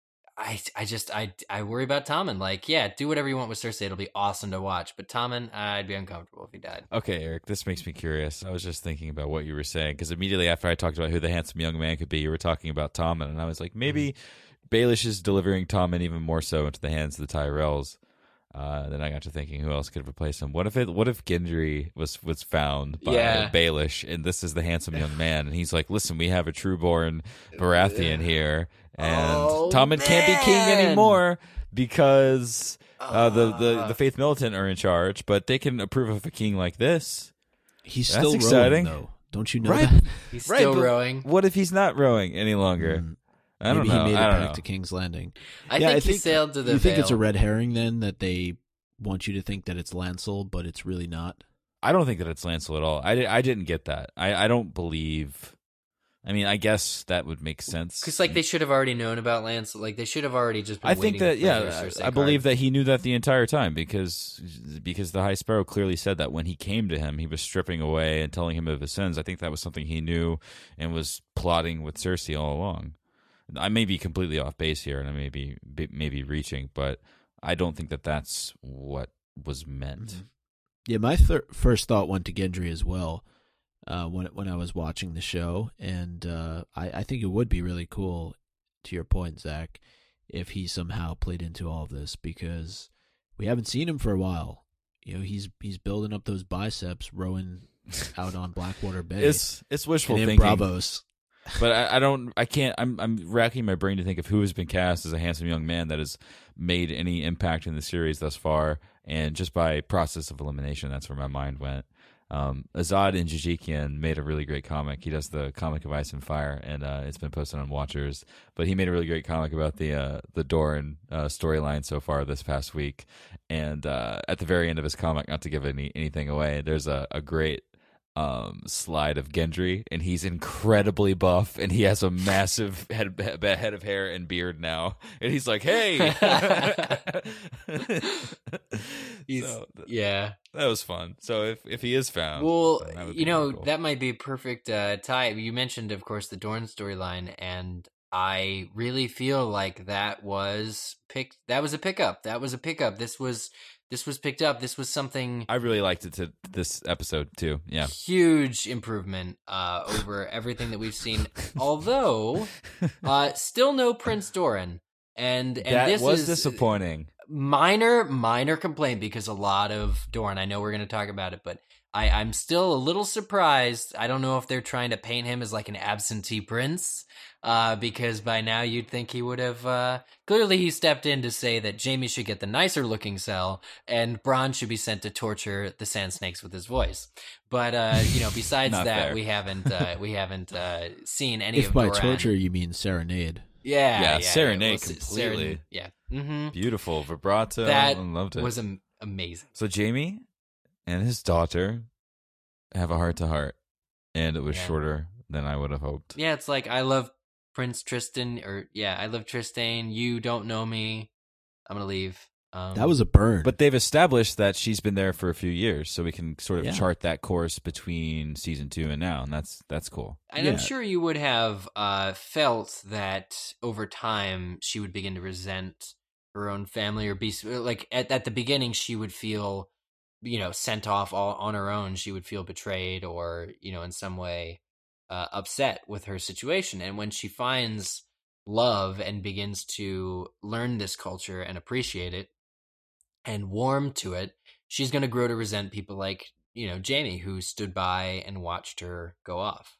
I worry about Tommen. Like, yeah, do whatever you want with Cersei. It'll be awesome to watch. But Tommen, I'd be uncomfortable if he died. Okay, Eric, this makes me curious. I was just thinking about what you were saying, because immediately after I talked about who the handsome young man could be, you were talking about Tommen, and I was like, maybe Baelish is delivering Tommen even more so into the hands of the Tyrells. Then I got to thinking, who else could replace him? What if Gendry was found by Baelish, and this is the handsome young man, and he's like, listen, we have a trueborn Baratheon here, and Tommen can't be king anymore because the Faith Militant are in charge, but they can approve of a king like this. He's That's still exciting. rowing, though. Don't you know Right. that? He's Right, still but rowing. What if he's not rowing any longer? I don't Maybe know. he made I it don't back know. to King's Landing. I think he sailed to the You think it's a Vale. red herring then, that they want you to think that it's Lancel, but it's really not? I don't think that it's Lancel at all. I didn't get that. I don't believe. I mean, I guess that would make sense. Because like they should have already known about Lance. Like they should have already just been I think waiting that for the Cersei I believe card. that he knew that the entire time because the High Sparrow clearly said that when he came to him, he was stripping away and telling him of his sins. I think that was something he knew and was plotting with Cersei all along. I may be completely off base here, and I may be reaching, but I don't think that that's what was meant. Yeah, my first thought went to Gendry as well when I was watching the show, and I think it would be really cool, to your point, Zach, if he somehow played into all of this, because we haven't seen him for a while. He's building up those biceps, rowing out on Blackwater Bay. It's wishful and in thinking. Bravos. But I can't. I'm racking my brain to think of who has been cast as a handsome young man that has made any impact in the series thus far, and just by process of elimination, that's where my mind went. Azad Injajikian made a really great comic. He does the comic of Ice and Fire, and it's been posted on Watchers. But he made a really great comic about the Doran storyline so far this past week. And at the very end of his comic, not to give anything away, there's a great slide of Gendry, and he's incredibly buff, and he has a massive head of hair and beard now, and he's like, "Hey." Yeah, that was fun. So if he is found, well, that would be you know, really cool. that might be a perfect tie. You mentioned, of course, the Dorne storyline, and I really feel like that was a pickup. This was picked up. This was something. I really liked it to this episode too. Yeah, huge improvement over everything that we've seen. Although, still no Prince Doran, and that this was is disappointing. Minor complaint, because a lot of Doran. I know we're going to talk about it, but I'm still a little surprised. I don't know if they're trying to paint him as like an absentee prince. Because by now you'd think he would have, clearly he stepped in to say that Jaime should get the nicer looking cell and Bronn should be sent to torture the Sand Snakes with his voice. But, besides that, fair. we haven't seen any If of by Doran. torture you mean serenade. Yeah, serenade well, completely. yeah. Mm-hmm. Beautiful vibrato. That I loved it. was amazing. So Jaime and his daughter have a heart-to-heart, and it was Yeah. shorter than I would have hoped. Yeah, it's like, I love Prince Tristan, I love Tristan. You don't know me. I'm gonna leave. That was a burn. But they've established that she's been there for a few years, so we can sort of Yeah. chart that course between season 2 and now, and that's cool. And Yeah. I'm sure you would have felt that over time she would begin to resent her own family, or be like at the beginning she would feel, sent off all on her own. She would feel betrayed, or in some way upset with her situation. And when she finds love and begins to learn this culture and appreciate it and warm to it, she's going to grow to resent people like Jaime, who stood by and watched her go off.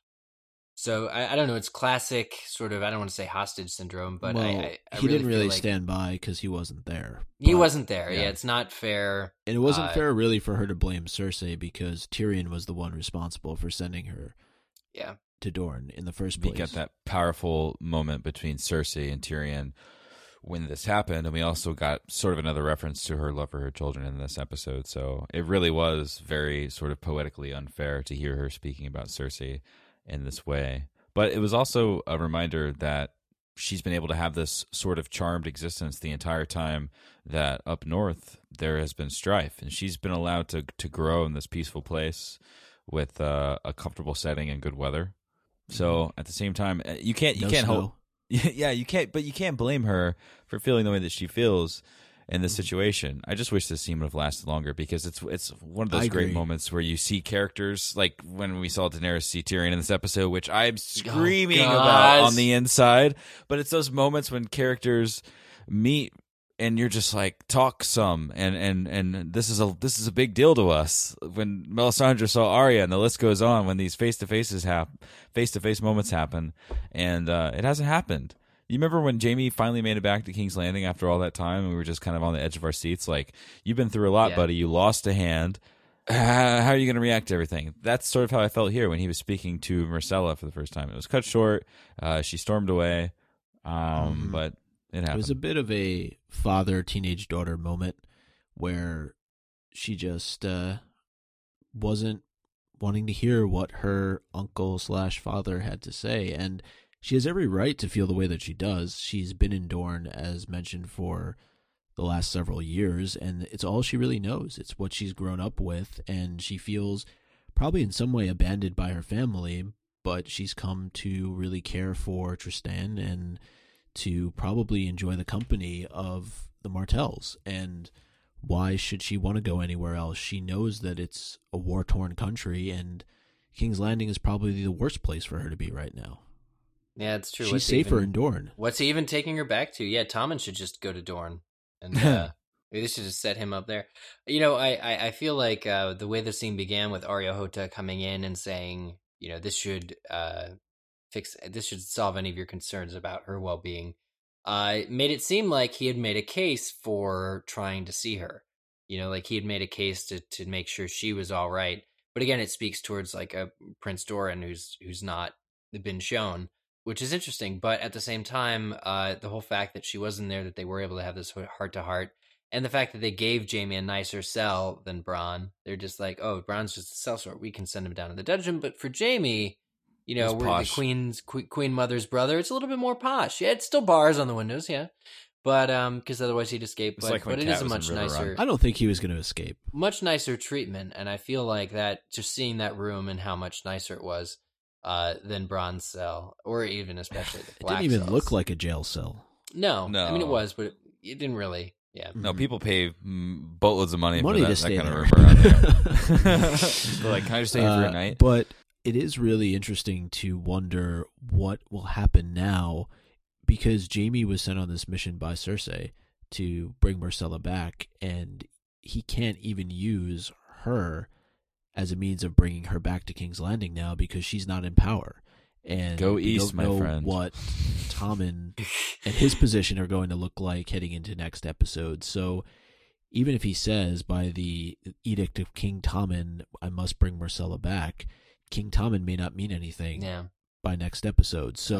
So I don't know. It's classic sort of, I don't want to say hostage syndrome, but well, I he didn't feel really like stand by because he wasn't there. he But- wasn't there. yeah. Yeah, it's not fair. And it wasn't fair really for her to blame Cersei, because Tyrion was the one responsible for sending her Yeah. to Dorne in the first We place. got that powerful moment between Cersei and Tyrion when this happened, and we also got sort of another reference to her love for her children in this episode. So it really was very sort of poetically unfair to hear her speaking about Cersei in this way. But it was also a reminder that she's been able to have this sort of charmed existence the entire time that up north there has been strife, and she's been allowed to grow in this peaceful place with a comfortable setting and good weather. So at the same time, you can't No hope. snow. Yeah, you can't blame her for feeling the way that she feels in this situation. I just wish this scene would have lasted longer, because it's one of those I great agree. moments where you see characters like when we saw Daenerys see Tyrion in this episode, which I'm screaming about gosh. on the inside. But it's those moments when characters meet and you're just like, talk some, and this is a big deal to us. When Melisandre saw Arya, and the list goes on, when these face to face moments happen, and it hasn't happened. You remember when Jaime finally made it back to King's Landing after all that time, and we were just kind of on the edge of our seats, like, you've been through a lot, Yeah. buddy. You lost a hand. How are you going to react to everything? That's sort of how I felt here when he was speaking to Myrcella for the first time. It was cut short. She stormed away, but it happened. It was a bit of a father teenage daughter moment where she just wasn't wanting to hear what her uncle / father had to say, and she has every right to feel the way that she does. She's been in Dorne, as mentioned, for the last several years, and it's all she really knows. It's what she's grown up with, and she feels probably in some way abandoned by her family, but she's come to really care for Tristan and to probably enjoy the company of the Martells. And why should she want to go anywhere else? She knows that it's a war-torn country, and King's Landing is probably the worst place for her to be right now. Yeah, it's true. She's safer in Dorne. What's he even taking her back to? Yeah, Tommen should just go to Dorne, and maybe they should just set him up there. I feel like the way the scene began with Arya Hota coming in and saying, this should solve any of your concerns about her well-being, made it seem like he had made a case for trying to see her. Like he had made a case to make sure she was all right. But again, it speaks towards like a Prince Doran who's not been shown, which is interesting. But at the same time, the whole fact that she wasn't there, that they were able to have this heart to heart, and the fact that they gave Jaime a nicer cell than Bronn, they're just like, oh, Bronn's just a sellsword. We can send him down to the dungeon. But for Jaime, you know, we're the Queen Mother's brother. It's a little bit more posh. Yeah, it's still bars on the windows, yeah. But because otherwise he'd escape. But it is a much nicer. I don't think he was going to escape. Much nicer treatment, and I feel like that just seeing that room and how much nicer it was than Bronn's cell, or even especially the black It didn't even cells. look like a jail cell. No. I mean it was, but it didn't really. Yeah. No, people pay boatloads of money for to that stay kind there. of room around there. They're like, can I just stay here for a night? But it is really interesting to wonder what will happen now, because Jaime was sent on this mission by Cersei to bring Myrcella back, and he can't even use her as a means of bringing her back to King's Landing now because she's not in power. And Go we east, don't know my friend. what Tommen and his position are going to look like heading into next episode. So even if he says by the edict of King Tommen, I must bring Myrcella back, King Tommen may not mean anything by next episode. So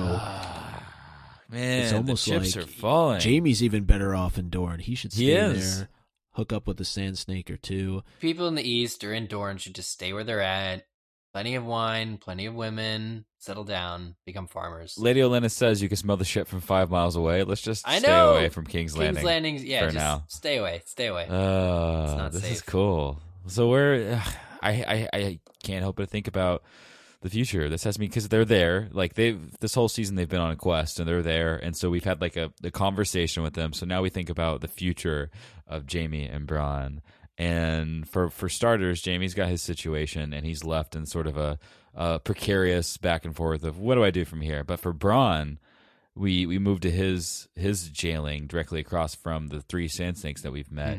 man, it's almost the chips like are falling. Jaime's even better off in Dorne. He should stay is. there, hook up with a sand snake or two. People in the East or in Dorne should just stay where they're at. Plenty of wine, plenty of women, settle down, become farmers. Lady Olenna says you can smell the shit from 5 miles away. Let's just stay away from King's Landing. King's Landing's, yeah, for just now. Stay away. It's not this safe. is cool. So I can't help but think about the future. This has me, because they're there. Like this whole season they've been on a quest and they're there, and so we've had like a conversation with them. So now we think about the future of Jaime and Bronn. And for starters, Jaime's got his situation, and he's left in sort of a precarious back and forth of what do I do from here. But for Bronn, we moved to his jailing directly across from the 3 sand snakes that we've met.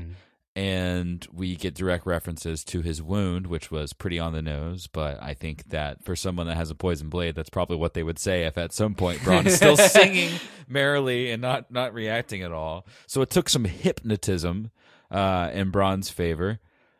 And we get direct references to his wound, which was pretty on the nose. But I think that for someone that has a poison blade, that's probably what they would say if at some point Bronn is still singing merrily and not reacting at all. So it took some hypnotism in Bronn's favor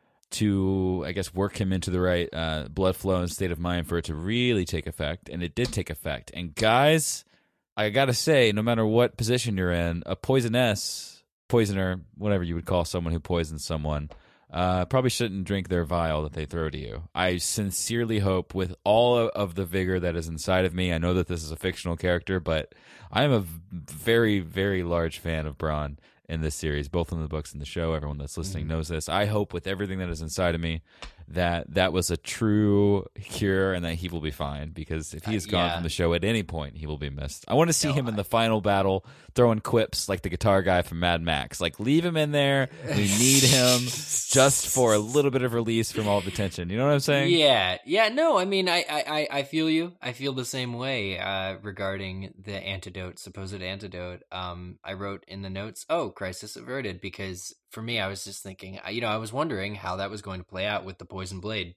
to, I guess, work him into the right blood flow and state of mind for it to really take effect. And it did take effect. And guys, I got to say, no matter what position you're in, a poisoner, whatever you would call someone who poisons someone, probably shouldn't drink their vial that they throw to you. I sincerely hope, with all of the vigor that is inside of me, I know that this is a fictional character, but I am a very, very large fan of Bronn in this series, both in the books and the show. Everyone that's listening knows this. I hope with everything that is inside of me that was a true cure and that he will be fine, because if he is gone from the show at any point, he will be missed. I want to see him in the final battle throwing quips like the guitar guy from Mad Max. Like, leave him in there. We need him just for a little bit of release from all the tension. You know what I'm saying? Yeah. No, I mean, I feel you. I feel the same way regarding the supposed antidote. I wrote in the notes, crisis averted, because for me, I was just thinking, I was wondering how that was going to play out with the poison blade.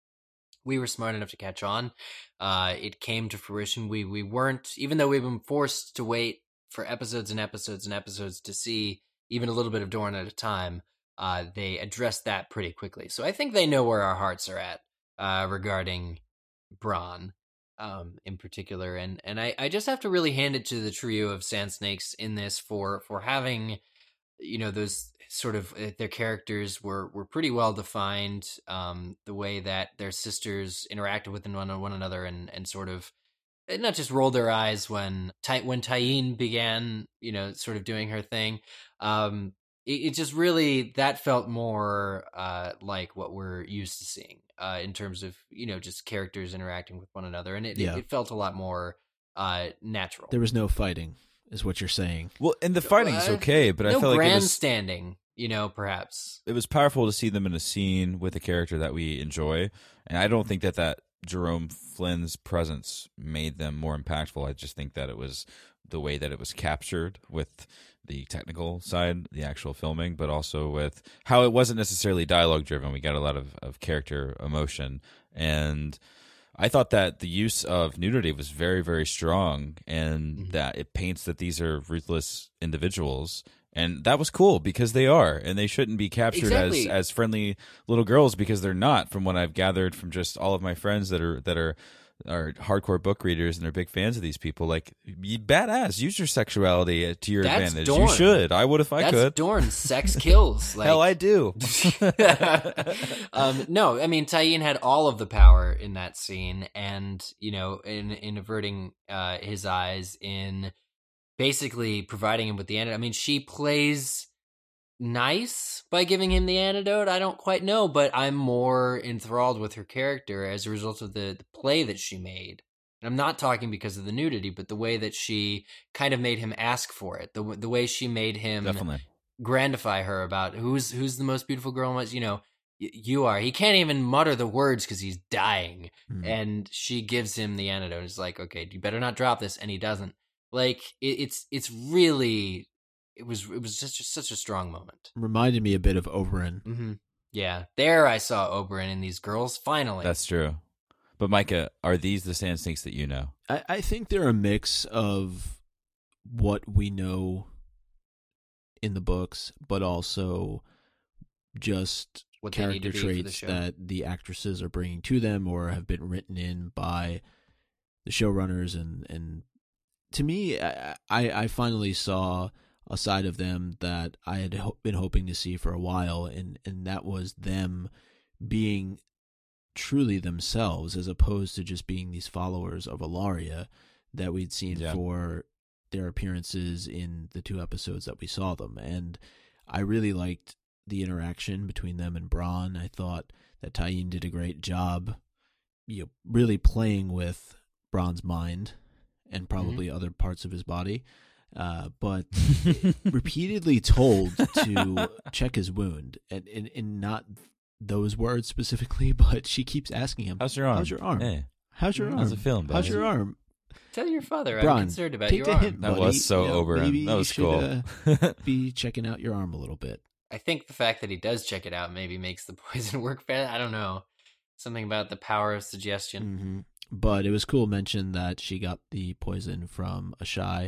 We were smart enough to catch on. It came to fruition. We weren't, even though we've been forced to wait for episodes and episodes and episodes to see even a little bit of Dorne at a time, they addressed that pretty quickly. So I think they know where our hearts are at regarding Bronn in particular. And I just have to really hand it to the trio of Sand Snakes in this for having, those sort of their characters were pretty well defined. The way that their sisters interacted with one another and sort of not just rolled their eyes when Tyene began, sort of doing her thing. It just really, that felt more like what we're used to seeing in terms of, just characters interacting with one another. And it felt a lot more natural. There was no fighting, is what you're saying. Well, and the fighting's okay, but I felt like it was grandstanding, perhaps. It was powerful to see them in a scene with a character that we enjoy. And I don't think that Jerome Flynn's presence made them more impactful. I just think that it was the way that it was captured with the technical side, the actual filming, but also with how it wasn't necessarily dialogue driven. We got a lot of character emotion. And I thought that the use of nudity was very, very strong, and that it paints that these are ruthless individuals And that was cool because they are, and they shouldn't be captured Exactly. as friendly little girls because they're not. From what I've gathered from just all of my friends that are hardcore book readers and they're big fans of these people, like, you badass, use your sexuality to your That's advantage. Dorne. You should. I would if I That's could. Dorne. Sex kills. Like, Hell, I do. No, I mean, Tyene had all of the power in that scene, and in averting his eyes, in basically providing him with the antidote. I mean, she plays nice by giving him the antidote. I don't quite know, but I'm more enthralled with her character as a result of the play that she made. And I'm not talking because of the nudity, but the way that she kind of made him ask for it, the way she made him Definitely. grandify her about who's the most beautiful girl. You are. He can't even mutter the words because he's dying, and she gives him the antidote. It's like, okay, you better not drop this, and he doesn't. Like, it's really, it was just such a strong moment. Reminded me a bit of Oberyn. Mm-hmm. Yeah, there I saw Oberyn in these girls. Finally, That's true. But Micah, are these the Sand Snakes that you know? I think they're a mix of what we know in the books, but also just What they need to character be for the traits show. that the actresses are bringing to them or have been written in by the showrunners. And to me, I finally saw a side of them that I had been hoping to see for a while, and that was them being truly themselves as opposed to just being these followers of Ilaria that we'd seen for their appearances in the 2 episodes that we saw them. And I really liked the interaction between them and Bronn. I thought that Tyene did a great job, really playing with Bronn's mind and probably other parts of his body, but repeatedly told to check his wound, and not those words specifically, but she keeps asking him, How's your arm? How's your arm? Hey. How's your arm? How's it feeling, How's buddy? your arm? Tell your father I'm Bronn, concerned about take your the arm. hint, That buddy. was so Oberyn. Maybe That was you should, cool. be checking out your arm a little bit. I think the fact that he does check it out maybe makes the poison work better. I don't know. Something about the power of suggestion. Mm-hmm. But it was cool mention that she got the poison from Ashai.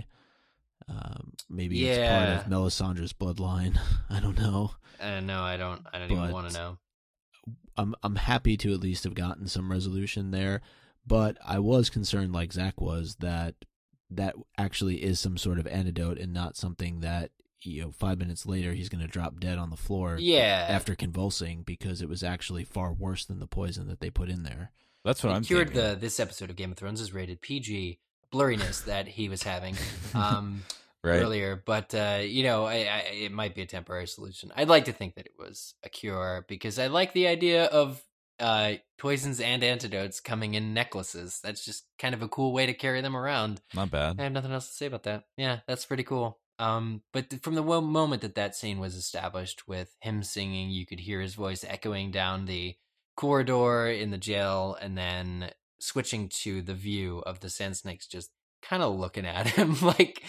Maybe it's part of Melisandre's bloodline. I don't know. No, I don't even want to know. I'm happy to at least have gotten some resolution there, but I was concerned, like Zach was, that actually is some sort of antidote and not something that 5 minutes later he's going to drop dead on the floor. Yeah, after convulsing, because it was actually far worse than the poison that they put in there. That's what I'm cured thinking. this episode of Game of Thrones is rated PG blurriness that he was having Right. earlier, but it might be a temporary solution. I'd like to think that it was a cure because I like the idea of poisons and antidotes coming in necklaces. That's just kind of a cool way to carry them around. Not bad. I have nothing else to say about that. Yeah, that's pretty cool. But from the moment that scene was established with him singing, you could hear his voice echoing down the corridor in the jail, and then switching to the view of the Sand Snakes just kind of looking at him like,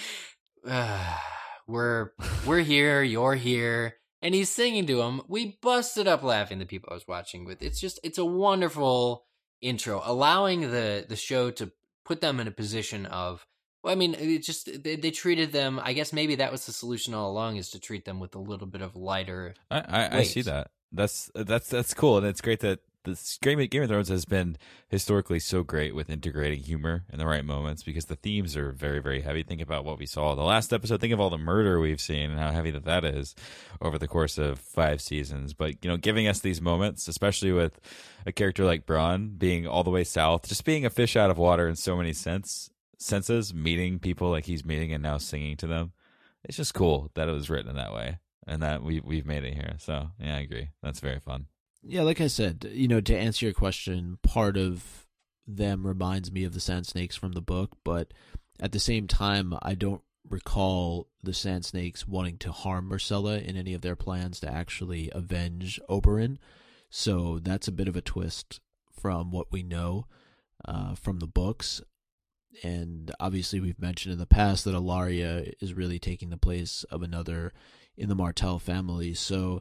we're here, you're here. And he's singing to him. We busted up laughing, the people I was watching with. It's a wonderful intro, allowing the show to put them in a position of, well, I mean, it just they treated them. I guess maybe that was the solution all along, is to treat them with a little bit of lighter. I see that. That's cool, and it's great that this Game of Thrones has been historically so great with integrating humor in the right moments, because the themes are very, very heavy. Think about what we saw the last episode. Think of all the murder we've seen and how heavy that is over the course of 5 seasons. But giving us these moments, especially with a character like Bronn being all the way south, just being a fish out of water in so many senses, meeting people like he's meeting and now singing to them. It's just cool that it was written in that way, and that we've made it here. So yeah, I agree. That's very fun. Yeah, like I said, to answer your question, part of them reminds me of the Sand Snakes from the book, but at the same time, I don't recall the Sand Snakes wanting to harm Myrcella in any of their plans to actually avenge Oberyn. So that's a bit of a twist from what we know from the books. And obviously we've mentioned in the past that Ilaria is really taking the place of another in the Martell family. So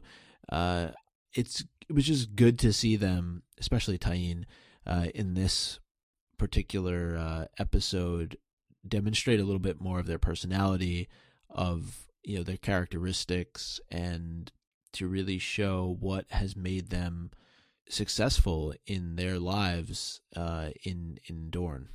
it was just good to see them, especially Tyene, in this particular episode, demonstrate a little bit more of their personality, of their characteristics and to really show what has made them successful in their lives in Dorne.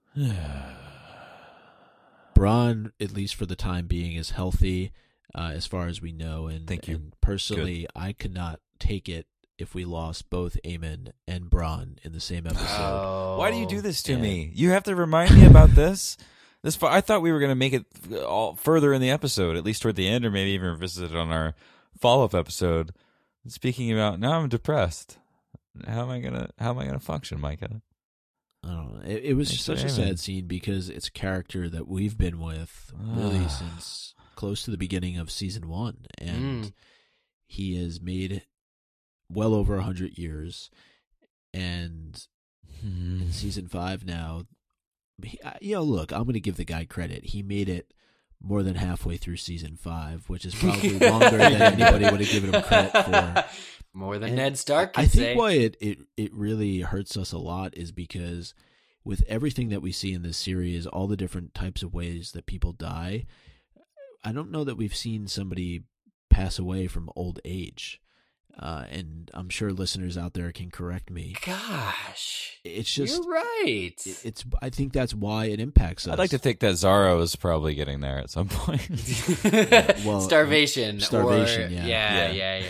Bronn, at least for the time being, is healthy as far as we know. And Thank you. And personally, I could not take it if we lost both Aemon and Bronn in the same episode. Why do you do this to me? You have to remind me about this. I thought we were going to make it all further in the episode, at least toward the end, or maybe even revisit it on our follow-up episode. Speaking about, now I'm depressed. How am I gonna function, Micah? I don't know. It was such a sad scene because it's a character that we've been with really since close to the beginning of season 1, and he has made well over 100 years, and in season 5 now, look, I'm going to give the guy credit. He made it more than halfway through season 5, which is probably longer than anybody would have given him credit for. More than Ned Stark could I think say. why it really hurts us a lot is because with everything that we see in this series, all the different types of ways that people die, I don't know that we've seen somebody pass away from old age. And I'm sure listeners out there can correct me. Gosh, it's just you're right. I think that's why it impacts us. I'd like to think that Zaro is probably getting there at some point. Starvation. Yeah.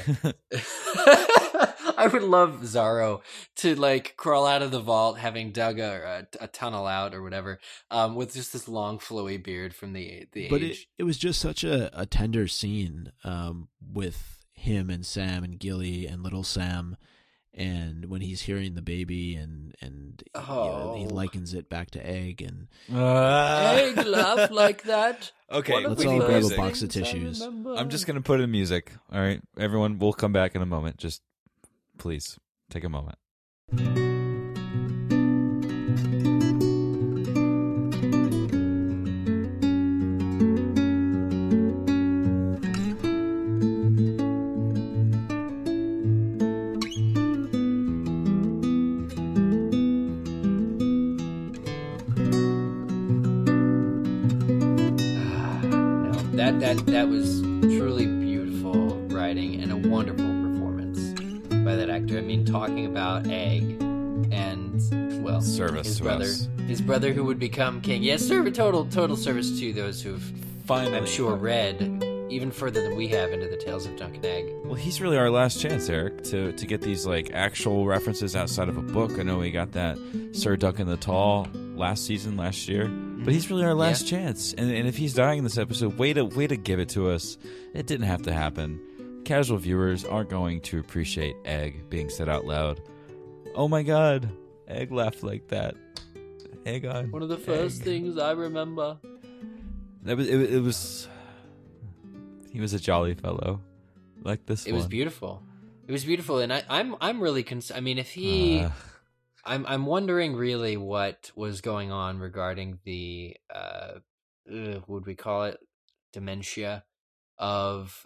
I would love Zaro to crawl out of the vault, having dug a tunnel out or whatever, with just this long flowy beard from the but age. It was just such a tender scene with him and Sam and Gilly and little Sam, and when he's hearing the baby and he likens it back to Egg and Egg laugh like that. Okay, let's all grab a box of tissues. I'm just gonna put in music. All right, everyone, we'll come back in a moment. Just please take a moment. That was truly beautiful writing and a wonderful performance by that actor. I mean, talking about Egg and service his to brother, us. His brother who would become king. Yes, total service to those who've Finally, I'm sure read even further than we have into the Tales of Dunk and Egg. Well, he's really our last chance, Eric, to get these actual references outside of a book. I know we got that Sir Duncan the Tall last year, but he's really our last chance. And if he's dying in this episode, way to give it to us. It didn't have to happen. Casual viewers aren't going to appreciate Egg being said out loud. Oh my God, Egg laughed like that. Aegon. One of the first things I remember. It was. He was a jolly fellow, like this. It was beautiful. It was beautiful, and I'm really concerned. I mean, if he, I'm wondering really what was going on regarding the would we call it dementia of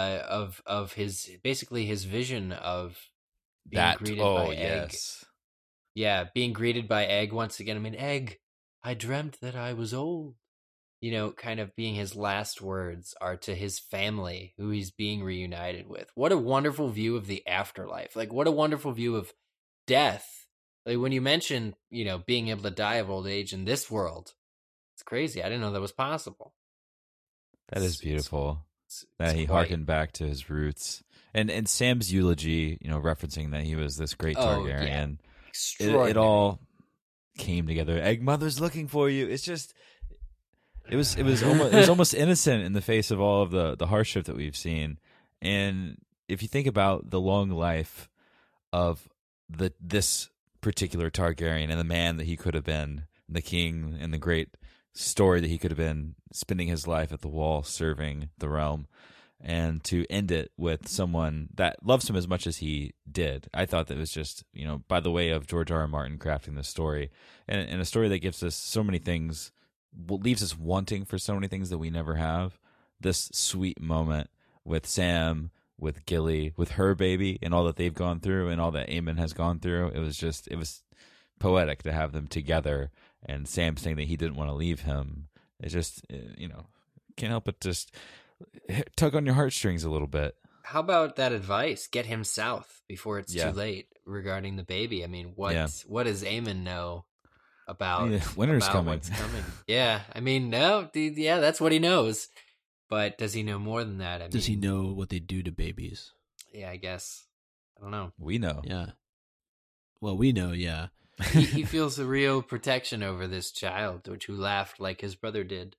his basically his vision of being greeted by Egg. Yeah, being greeted by Egg once again. I mean, Egg, I dreamt that I was old. Kind of being his last words are to his family who he's being reunited with. What a wonderful view of the afterlife. What a wonderful view of death. When you mention, being able to die of old age in this world, it's crazy. I didn't know that was possible. That is beautiful. That he harkened back to his roots. And Sam's eulogy, referencing that he was this great Targaryen. Yeah. It all came together. Egg Mother's looking for you. It's just... It was almost innocent in the face of all of the hardship that we've seen. And if you think about the long life of this particular Targaryen and the man that he could have been, the king, and the great story that he could have been, spending his life at the wall serving the realm, and to end it with someone that loves him as much as he did, I thought that was just, by the way of George R. R. Martin crafting this story, and a story that gives us so many things, leaves us wanting for so many things that we never have. This sweet moment with Sam, with Gilly, with her baby, and all that they've gone through, and all that Aemon has gone through. It was poetic to have them together, and Sam saying that he didn't want to leave him. It just, can't help but just tug on your heartstrings a little bit. How about that advice? Get him south before it's Yeah. too late regarding the baby. I mean, what Yeah. what does Aemon know about, Winter's about coming. what's coming? Yeah, I mean, no, yeah, that's what he knows. But does he know more than that? Does he know what they do to babies? Yeah, I guess. I don't know. We know. Yeah. Well, we know, yeah. He feels a real protection over this child, who laughed like his brother did.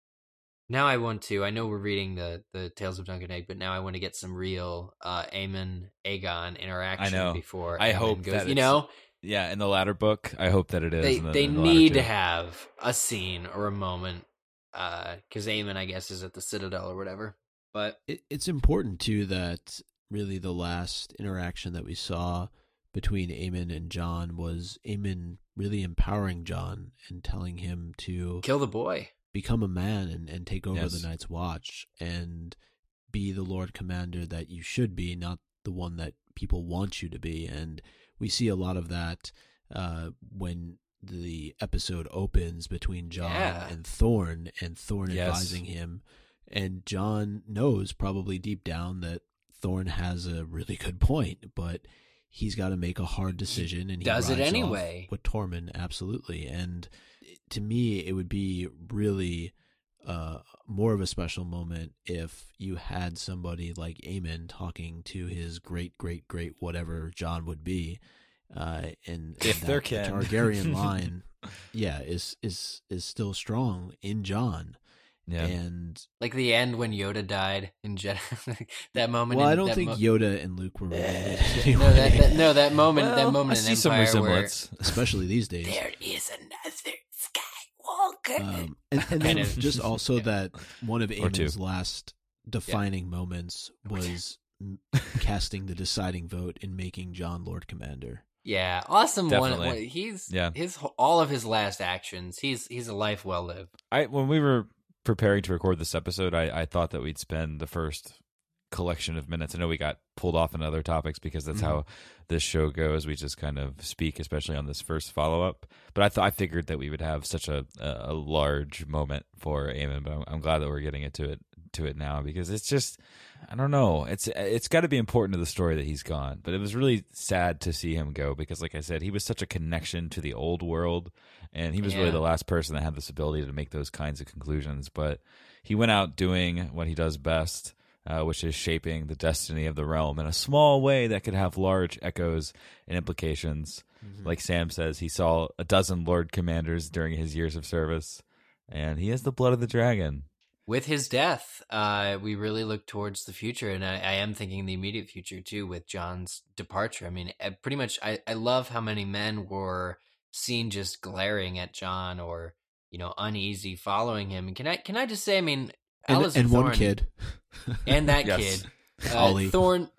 Now I know we're reading the Tales of Dunk and Egg, but now I want to get some real Aemon Aegon interaction I know. before I Aemon hope goes, that you know, Yeah, in the latter book, I hope that it is. they in the latter need two. to have a scene or a moment because Aemon, I guess, is at the Citadel or whatever. But It's important, too, that really the last interaction that we saw between Aemon and Jon was Aemon really empowering Jon and telling him to kill the boy. become a man and take over Yes. the Night's Watch and be the Lord Commander that you should be, not the one that people want you to be. And we see a lot of that when the episode opens between Jon and Thorne Yes. advising him. And Jon knows probably deep down that Thorne has a really good point, but he's got to make a hard decision, and he does it rides off anyway. with Tormund, absolutely. And to me, it would be really more of a special moment if you had somebody like Aemon talking to his great whatever Jon would be, and If that there the can. Targaryen line, is still strong in Jon. Yeah. And Like the end when Yoda died in Jedi. That moment. well, in, I don't that think Yoda and Luke were related. No, that moment. that Well, moment I in see some Empire where resemblance. especially these days. there is another Skywalker. And then Kind of. just also that one of Or two. Aemon's last defining moments was casting the deciding vote in making Jon Lord Commander. Yeah, awesome Definitely. one. He's Yeah. all of his last actions. He's a life well lived. When we were preparing to record this episode, I thought that we'd spend the first collection of minutes. I know we got pulled off in other topics because that's how this show goes. We just kind of speak, especially on this first follow up. But I figured that we would have such a large moment for Aemon. But I'm glad that we're getting to it now because it's just, I don't know. It's got to be important to the story that he's gone. But it was really sad to see him go because, like I said, he was such a connection to the old world, and he was really Yeah. the last person that had this ability to make those kinds of conclusions. But he went out doing what he does best. Which is shaping the destiny of the realm in a small way that could have large echoes and implications. Like Sam says, he saw a dozen Lord Commanders during his years of service, and he has the blood of the dragon. With his death, we really look towards the future, and I am thinking the immediate future too with Jon's departure. I mean, pretty much, I love how many men were seen just glaring at Jon or uneasy following him. And can I just say, I mean, Alistair And one Thorne- kid. and that Yes. kid, Ollie. Thorne.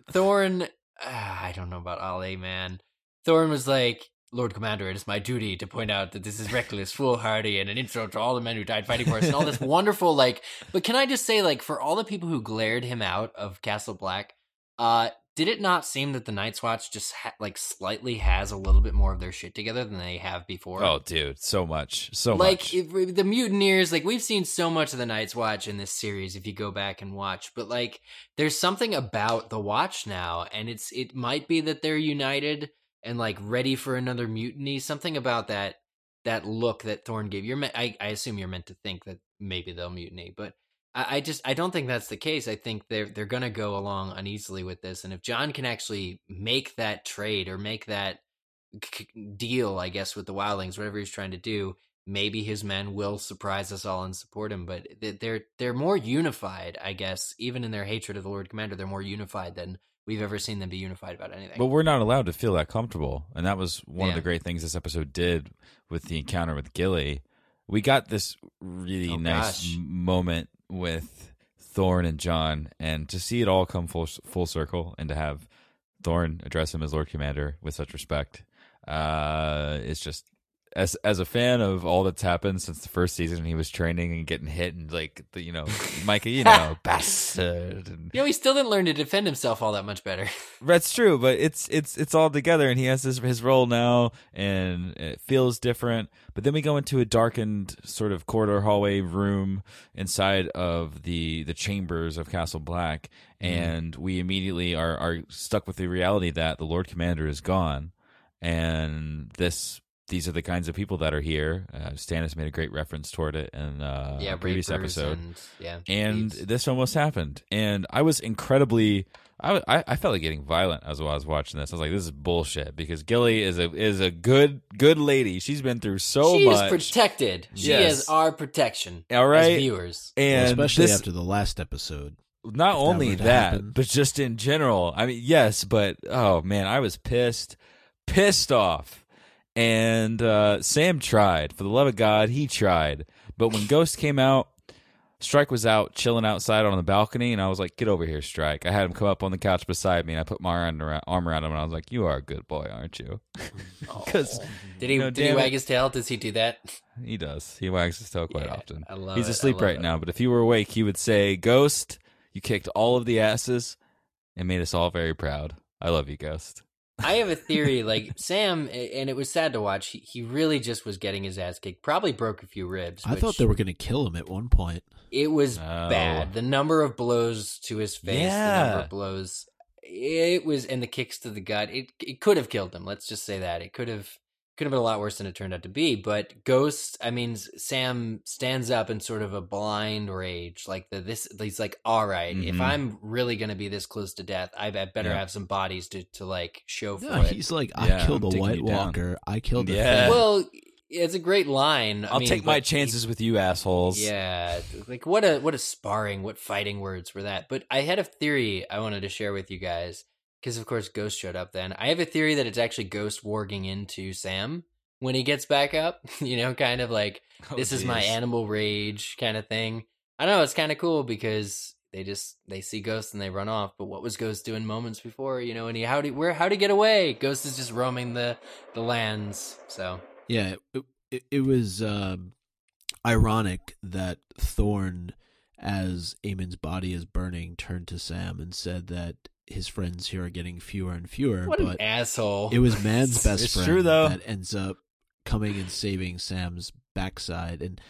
I don't know about Ollie, man. Thorne was like, Lord Commander, it is my duty to point out that this is reckless, foolhardy, and an insult to all the men who died fighting for us, and all this wonderful, but can I just say, for all the people who glared him out of Castle Black, did it not seem that the Night's Watch just slightly has a little bit more of their shit together than they have before? Oh, dude, so much. If the mutineers, we've seen so much of the Night's Watch in this series if you go back and watch, but there's something about the Watch now, and it might be that they're united and ready for another mutiny. Something about that look that Thorne gave. I assume you're meant to think that maybe they'll mutiny, but I don't think that's the case. I think they're gonna go along uneasily with this, and if Jon can actually make that trade or make that deal, I guess, with the wildlings, whatever he's trying to do, maybe his men will surprise us all and support him. But they're more unified, I guess, even in their hatred of the Lord Commander. They're more unified than we've ever seen them be unified about anything. But we're not allowed to feel that comfortable, and that was one of Yeah. the great things this episode did with the encounter with Gilly. We got this really nice moment with Thorne and Jon, and to see it all come full circle, and to have Thorne address him as Lord Commander with such respect, it's just as a fan of all that's happened since the first season, he was training and getting hit and like Micah, bastard. And, he still didn't learn to defend himself all that much better. that's true, but it's all together, and he has his role now, and it feels different. But then we go into a darkened sort of corridor hallway room inside of the chambers of Castle Black, and we immediately are stuck with the reality that the Lord Commander is gone, and these are the kinds of people that are here. Stannis made a great reference toward it in a previous episode. And this almost happened. And I was incredibly... I felt like getting violent as I was watching this. I was like, this is bullshit, because Gilly is a good lady. She's been through so much. She is protected. She is our protection, all right, as viewers. And especially after the last episode. Not only that, but just in general. I mean, yes, but, oh, man, I was pissed off. And Sam tried. For the love of God, he tried. But when Ghost came out, Strike was out chilling outside on the balcony, and I was like, get over here, Strike. I had him come up on the couch beside me, and I put my arm around him, and I was like, you are a good boy, aren't you? Did he wag his tail? Does he do that? He does. He wags his tail quite often. I love He's it. asleep right now, but if he were awake, he would say, Ghost, you kicked all of the asses and made us all very proud. I love you, Ghost. I have a theory, like Sam, and it was sad to watch, he really just was getting his ass kicked, probably broke a few ribs. I thought they were going to kill him at one point. It was bad. The number of blows to his face, the number of blows, it was, and the kicks to the gut, it could have killed him. Let's just say that. It could have been a lot worse than it turned out to be. But Ghost, I mean, Sam stands up in sort of a blind rage, like he's like, all right, if I'm really going to be this close to death, I better have some bodies to like show for it. He's like, I killed a White Walker. I killed a thing. Well, it's a great line. I'll take my chances with you assholes. Yeah, like what a sparring, what fighting words were that? But I had a theory I wanted to share with you guys. Because, of course, Ghost showed up then. I have a theory that it's actually Ghost warging into Sam when he gets back up. Kind of like, this is my animal rage kind of thing. I don't know, it's kind of cool because they see Ghost and they run off. But what was Ghost doing moments before? And how'd he get away? Ghost is just roaming the lands. So yeah, it was ironic that Thorne, as Aemon's body is burning, turned to Sam and said that his friends here are getting fewer and fewer. What an asshole. It was Man's best friend true, though. that ends up coming and saving Sam's backside. And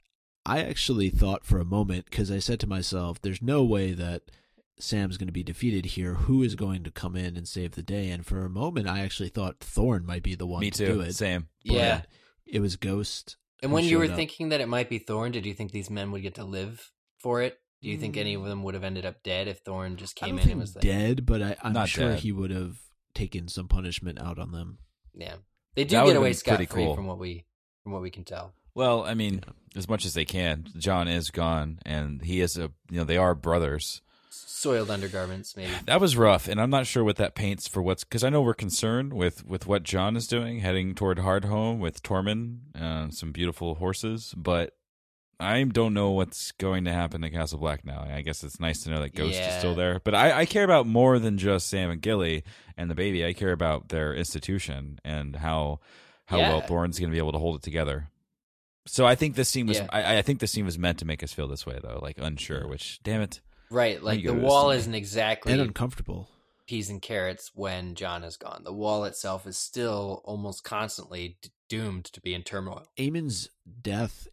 I actually thought for a moment, because I said to myself, there's no way that Sam's going to be defeated here. Who is going to come in and save the day? And for a moment, I actually thought Thorne might be the one to do it. Same. But yeah. It was Ghost. And when you were thinking that it might be Thorne, did you think these men would get to live for it? Do you think any of them would have ended up dead if Thorne just came in and was like... dead, but I'm sure dead. he would have taken some punishment out on them. Yeah. They do get away scot-free from what we can tell. Well, I mean, as much as they can. Jon is gone, and he is they are brothers. Soiled undergarments, maybe. That was rough, and I'm not sure what that paints for because I know we're concerned with what Jon is doing, heading toward Hardhome with Tormund, some beautiful horses, but I don't know what's going to happen to Castle Black now. I guess it's nice to know that Ghost is still there. But I care about more than just Sam and Gilly and the baby. I care about their institution and how well Thorne's going to be able to hold it together. So I think this scene was I think this scene was meant to make us feel this way, though, like unsure, which, damn it. Right, like the wall isn't exactly... And uncomfortable. Peas and carrots when Jon is gone. The wall itself is still almost constantly doomed to be in turmoil. Aemon's death...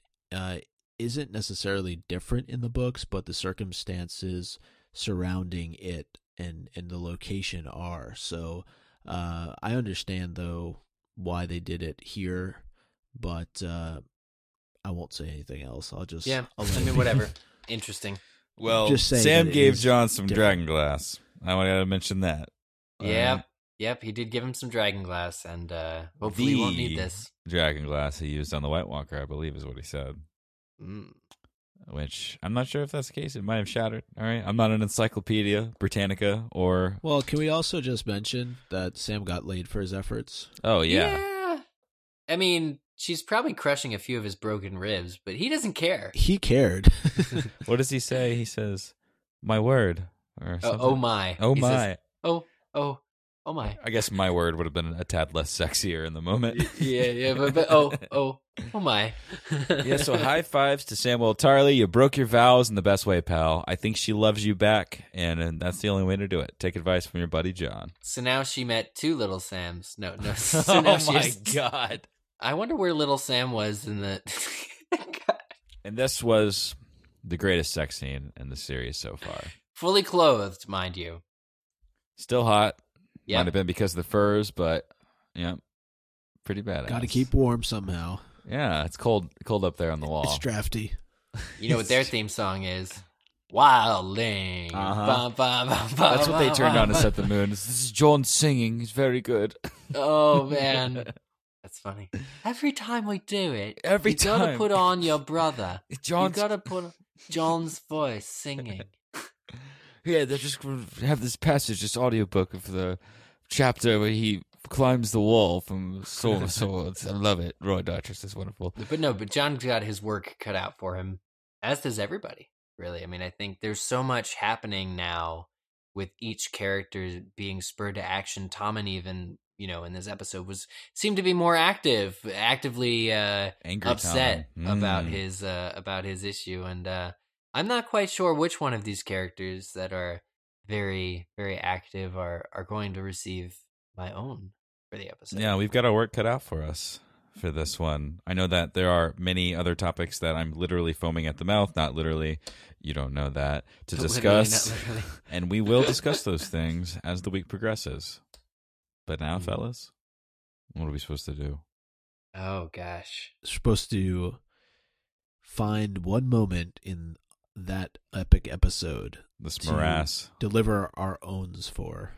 isn't necessarily different in the books, but the circumstances surrounding it and the location are. So I understand, though, why they did it here, but I won't say anything else. I'll just... Yeah, whatever. Interesting. Well, Sam gave Jon some dragon glass. I want to mention that. Yeah. Yep, he did give him some dragon glass, and hopefully he won't need this. Dragon glass he used on the White Walker, I believe is what he said. Which I'm not sure if that's the case. It might have shattered. All right, I'm not an Encyclopedia Britannica or... Well, can we also just mention that Sam got laid for his efforts? Oh, yeah. Yeah. I mean, she's probably crushing a few of his broken ribs, but he doesn't care. He cared. What does he say? He says, my word. Or something. Oh my. Oh He my. says, oh Oh my. I guess my word would have been a tad less sexier in the moment. Yeah, but oh my. Yeah, so high fives to Samuel Tarley. You broke your vows in the best way, pal. I think she loves you back, and that's the only way to do it. Take advice from your buddy John. So now she met two little Sams. No. So now Oh my God. I wonder where little Sam was in the. And this was the greatest sex scene in the series so far. Fully clothed, mind you. Still hot. Yep. Might have been because of the furs, but yeah, pretty badass. Got to keep warm somehow. Yeah, it's cold up there on the wall. It's drafty. You know what their theme song is? Wildling. Uh-huh. Bum, bum, bum, That's bum, what they bum, turned on to bum. set the moon. This is John singing. He's very good. Oh, man. That's funny. Every time we do it, Every you gotta time. put on your brother. John's- You gotta put on John's voice singing. Yeah, they're just going to have this passage, this audiobook of the chapter where he climbs the wall from Sword of Swords. I love it. Roy Dartress is wonderful. But John's got his work cut out for him, as does everybody, really. I mean, I think there's so much happening now with each character being spurred to action. Tommen even, in this episode seemed to be more actively Angry upset Tom. about his issue, and I'm not quite sure which one of these characters that are very, very active are going to receive my own for the episode. Yeah, we've got our work cut out for us for this one. I know that there are many other topics that I'm literally foaming at the mouth, not literally, you don't know that, to Literally, discuss. not literally. And we will discuss those things as the week progresses. But now, fellas, what are we supposed to do? Oh gosh. Supposed to find one moment in that epic episode This to morass. deliver our owns for.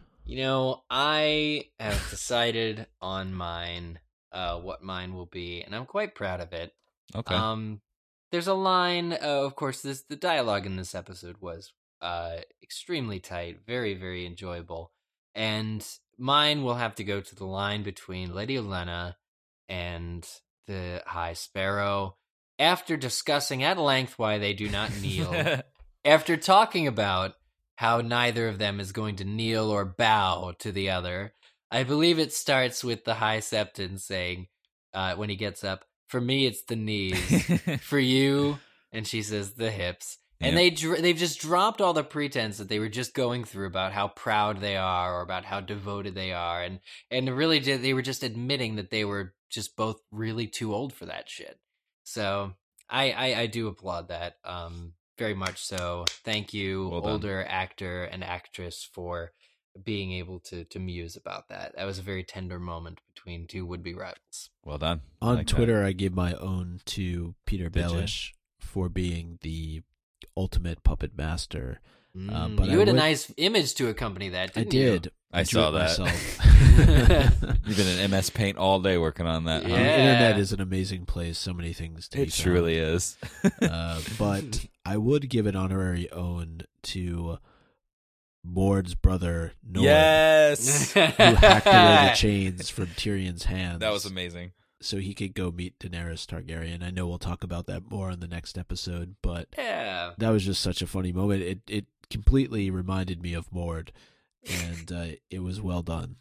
I have decided on mine, what mine will be, and I'm quite proud of it. Okay. There's a line, of course, the dialogue in this episode was extremely tight, very, very enjoyable. And mine will have to go to the line between Lady Olenna and the High Sparrow. After discussing at length why they do not kneel, after talking about how neither of them is going to kneel or bow to the other, I believe it starts with the High Septon saying, when he gets up, "For me, it's the knees. For you," and she says, "the hips." And they've just dropped all the pretense that they were just going through about how proud they are or about how devoted they are, and really they were just admitting that they were just both really too old for that shit. So I do applaud that, very much so. Thank you, Well done. older actor and actress, for being able to muse about that. That was a very tender moment between two would-be rivals. Well done. I On like that. Twitter, I gave my own to Peter Did you? Bellish for being the ultimate puppet master. But you I had a would- nice image to accompany that, I didn't you? did. I drew saw it that. myself. You've been in MS Paint all day working on that. The Huh? Yeah. internet is an amazing place. So many things to be It truly is. found. But I would give an honorary own to Mord's brother, Nord, Yes. who hacked away the chains from Tyrion's hands. That was amazing. So he could go meet Daenerys Targaryen. I know we'll talk about that more in the next episode, but Yeah. that was just such a funny moment. It completely reminded me of Mord, and it was well done.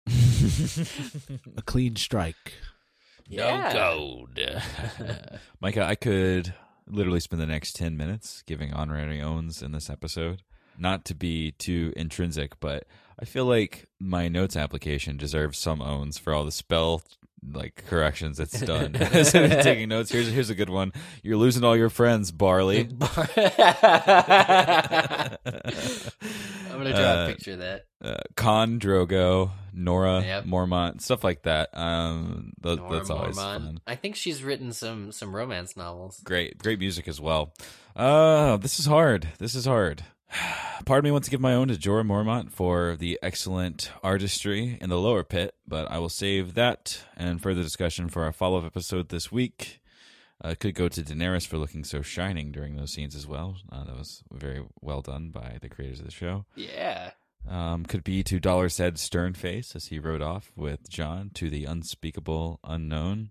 A clean strike. Yeah. gold. Micah, I could literally spend the next 10 minutes giving honorary owns in this episode. Not to be too intrinsic, but I feel like my notes application deserves some owns for all the spell corrections it's done. Instead of taking notes, here's a good one. You're losing all your friends, Barley. I'm gonna draw a picture of that. Khan, Drogo, Nora, Yep. Mormont, stuff like that. Nora That's always Mormont. fun. I think she's written some romance novels. Great music as well. This is hard. Part of me wants to give my own to Jorah Mormont for the excellent artistry in the lower pit, but I will save that and further discussion for our follow-up episode this week. Could go to Daenerys for looking so shining during those scenes as well. That was very well done by the creators of the show. Yeah. Could be to Dollar Said stern face as he rode off with Jon to the unspeakable unknown.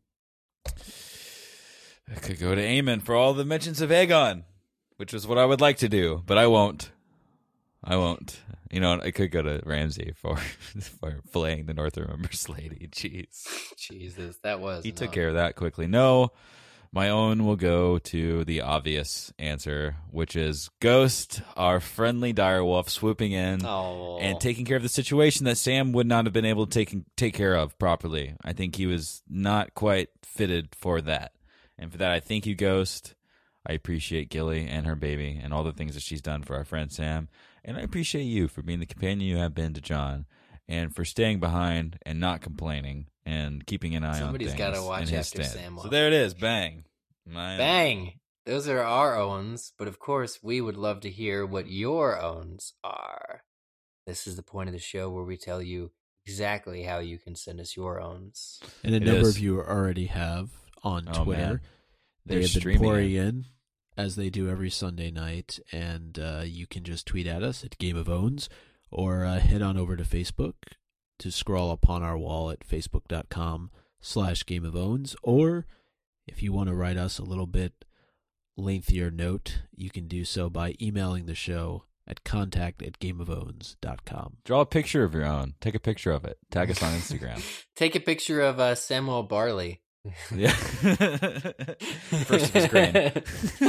I could go to Aemon for all the mentions of Aegon, which is what I would like to do, but I won't. You know, I could go to Ramsey for filleting the North Remembers lady. Jeez. Jesus, that was He took enough. care of that quickly. No, my own will go to the obvious answer, which is Ghost, our friendly direwolf, swooping in Oh, and taking care of the situation that Sam would not have been able to take care of properly. I think he was not quite fitted for that. And for that, I thank you, Ghost. I appreciate Gilly and her baby and all the things that she's done for our friend Sam. And I appreciate you for being the companion you have been to John and for staying behind and not complaining and keeping an eye Somebody's on things. gotta watch in his after stand. Sam So Walker. there it is. Bang. Bang! Those are our owns, but of course, we would love to hear what your owns are. This is the point of the show where we tell you exactly how you can send us your owns. And a It number is. of you already have on Oh, Twitter. man. They They're have been streaming pouring it. in, as they do every Sunday night, and you can just tweet at us at Game of Owns, or head on over to Facebook to scroll upon our wall at facebook.com/Game of Owns, or if you want to write us a little bit lengthier note, you can do so by emailing the show at contact@gameofowns.com. Draw a picture of your own. Take a picture of it. Tag us on Instagram. Take a picture of Samuel Barley. Yeah. First of his grain. You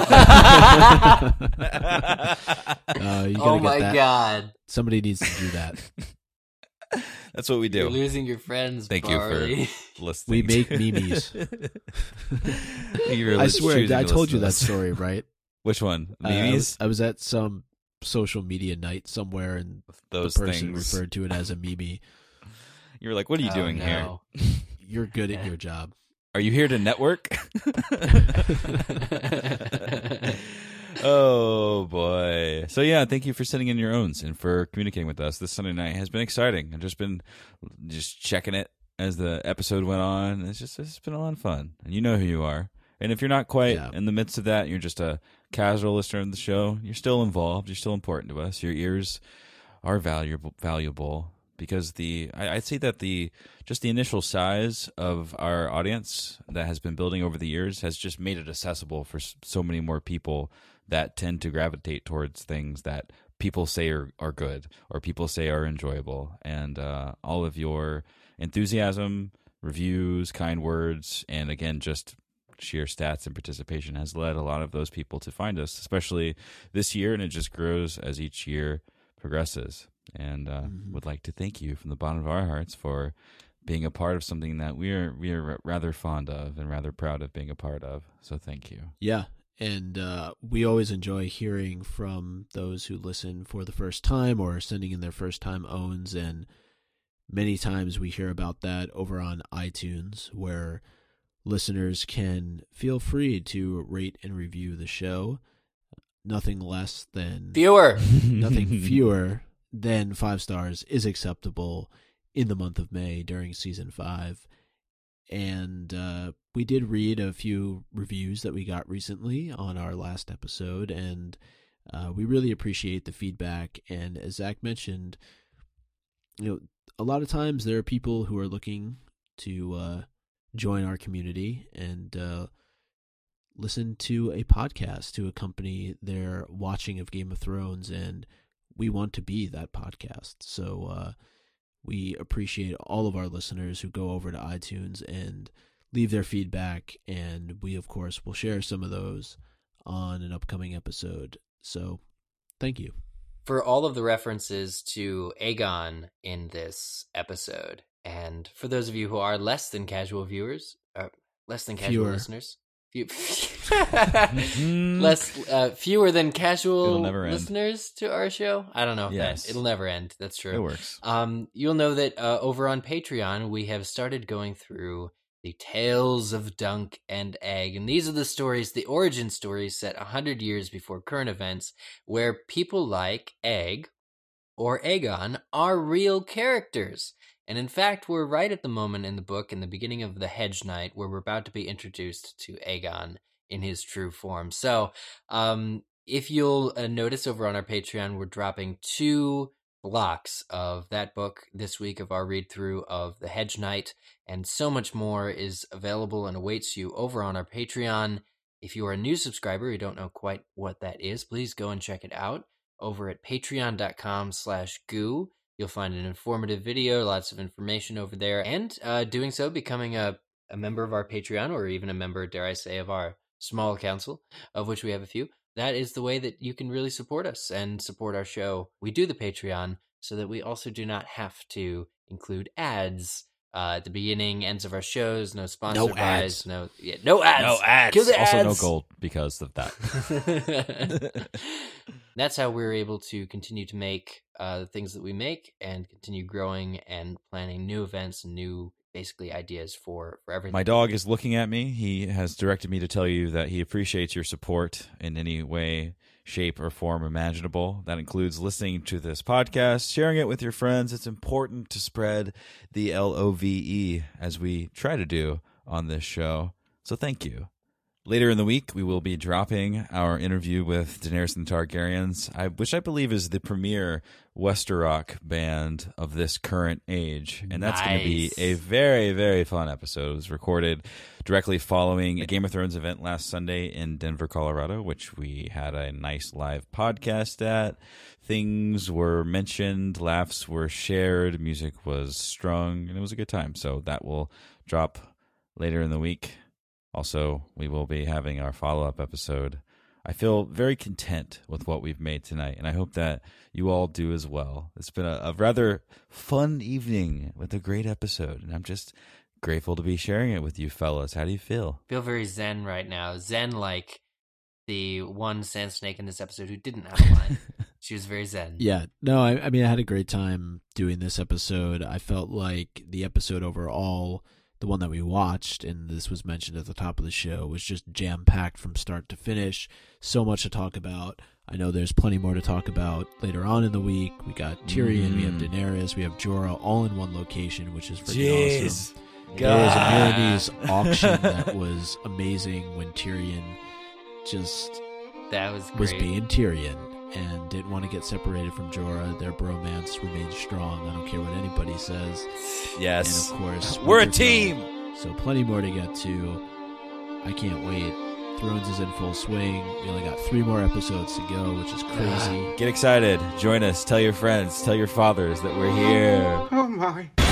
gotta Oh get my that. God. Somebody needs to do that. That's what we You're do. losing your friends, Thank you Barley. for listening. We make memes. Thank you for I swear, choosing I to told you listen that to us. story, right? Which one? I Memes? was at some social media night somewhere, and Those the person things. referred to it as a meme. You were like, what are you Oh, doing no. You're good at your job. here? Are you here to network? Oh, boy. So, yeah, thank you for sending in your owns and for communicating with us. This Sunday night has been exciting. I've just been checking it as the episode went on. It's been a lot of fun. And you know who you are. And if you're not quite Yeah. in the midst of that, you're just a casual listener of the show, you're still involved. You're still important to us. Your ears are valuable because I'd say that just the initial size of our audience that has been building over the years has just made it accessible for so many more people that tend to gravitate towards things that people say are good or people say are enjoyable. And all of your enthusiasm, reviews, kind words, and again, just sheer stats and participation has led a lot of those people to find us, especially this year, and it just grows as each year progresses. And would like to thank you from the bottom of our hearts for being a part of something that we are rather fond of and rather proud of being a part of. So thank you. Yeah, and we always enjoy hearing from those who listen for the first time or sending in their first time owns, and many times we hear about that over on iTunes, where listeners can feel free to rate and review the show. Nothing less than Viewer. nothing fewer than 5 stars is acceptable in the month of May during season 5. And we did read a few reviews that we got recently on our last episode, and we really appreciate the feedback. And as Zach mentioned, a lot of times there are people who are looking to join our community and listen to a podcast to accompany their watching of Game of Thrones, and we want to be that podcast. So we appreciate all of our listeners who go over to iTunes and leave their feedback, and we, of course, will share some of those on an upcoming episode. So thank you. For all of the references to Aegon in this episode, and for those of you who are less than casual viewers, less than casual Fewer. listeners, fewer than It'll casual never end. listeners to our show. I don't know if Yes. it'll never end. That's true. It works. You'll know that over on Patreon, we have started going through the Tales of Dunk and Egg. And these are the stories, the origin stories set 100 years before current events, where people like Egg or Aegon are real characters. And in fact, we're right at the moment in the book, in the beginning of the Hedge Knight, where we're about to be introduced to Aegon in his true form. So, if you'll notice over on our Patreon, we're dropping 2 blocks of that book this week of our read through of the Hedge Knight, and so much more is available and awaits you over on our Patreon. If you are a new subscriber, you don't know quite what that is, please go and check it out. over at patreon.com/goo. You'll find an informative video, lots of information over there, and doing so, becoming a member of our Patreon, or even a member, dare I say, of our small council, of which we have a few. That is the way that you can really support us and support our show. We do the Patreon so that we also do not have to include ads at the beginning, ends of our shows. No sponsor buys. No ads. No ads. Kill the Also, no ads. gold because of that. That's how we're able to continue to make the things that we make and continue growing and planning new events and new, basically, ideas for everything. My dog is looking at me. He has directed me to tell you that he appreciates your support in any way, shape, or form imaginable. That includes listening to this podcast, sharing it with your friends. It's important to spread the LOVE as we try to do on this show. So thank you. Later in the week, we will be dropping our interview with Daenerys and the Targaryens, which I believe is the premier Westerock band of this current age. And that's going to be a very, very fun episode. It was recorded directly following a Game of Thrones event last Sunday in Denver, Colorado, which we had a nice live podcast at. Things were mentioned, laughs were shared, music was strung, and it was a good time. So that will drop later in the week. Also, we will be having our follow-up episode. I feel very content with what we've made tonight, and I hope that you all do as well. It's been a rather fun evening with a great episode, and I'm just grateful to be sharing it with you fellas. How do you feel? I feel very zen right now. Zen like the one sand snake in this episode who didn't have a line. She was very zen. Yeah. No, I mean, I had a great time doing this episode. I felt like the episode overall, the one that we watched, and this was mentioned at the top of the show, was just jam-packed from start to finish. So much to talk about. I know there's plenty more to talk about later on in the week. We got Tyrion, we have Daenerys, we have Jorah, all in one location, which is freaking awesome. There was a Myronese auction that was amazing when Tyrion just was being Tyrion and didn't want to get separated from Jorah. Their bromance remains strong. I don't care what anybody says. Yes. And of course, we're a team. So plenty more to get to. I can't wait. Thrones is in full swing. We only got 3 more episodes to go, which is crazy. Get excited. Join us. Tell your friends. Tell your fathers that we're here. Oh my.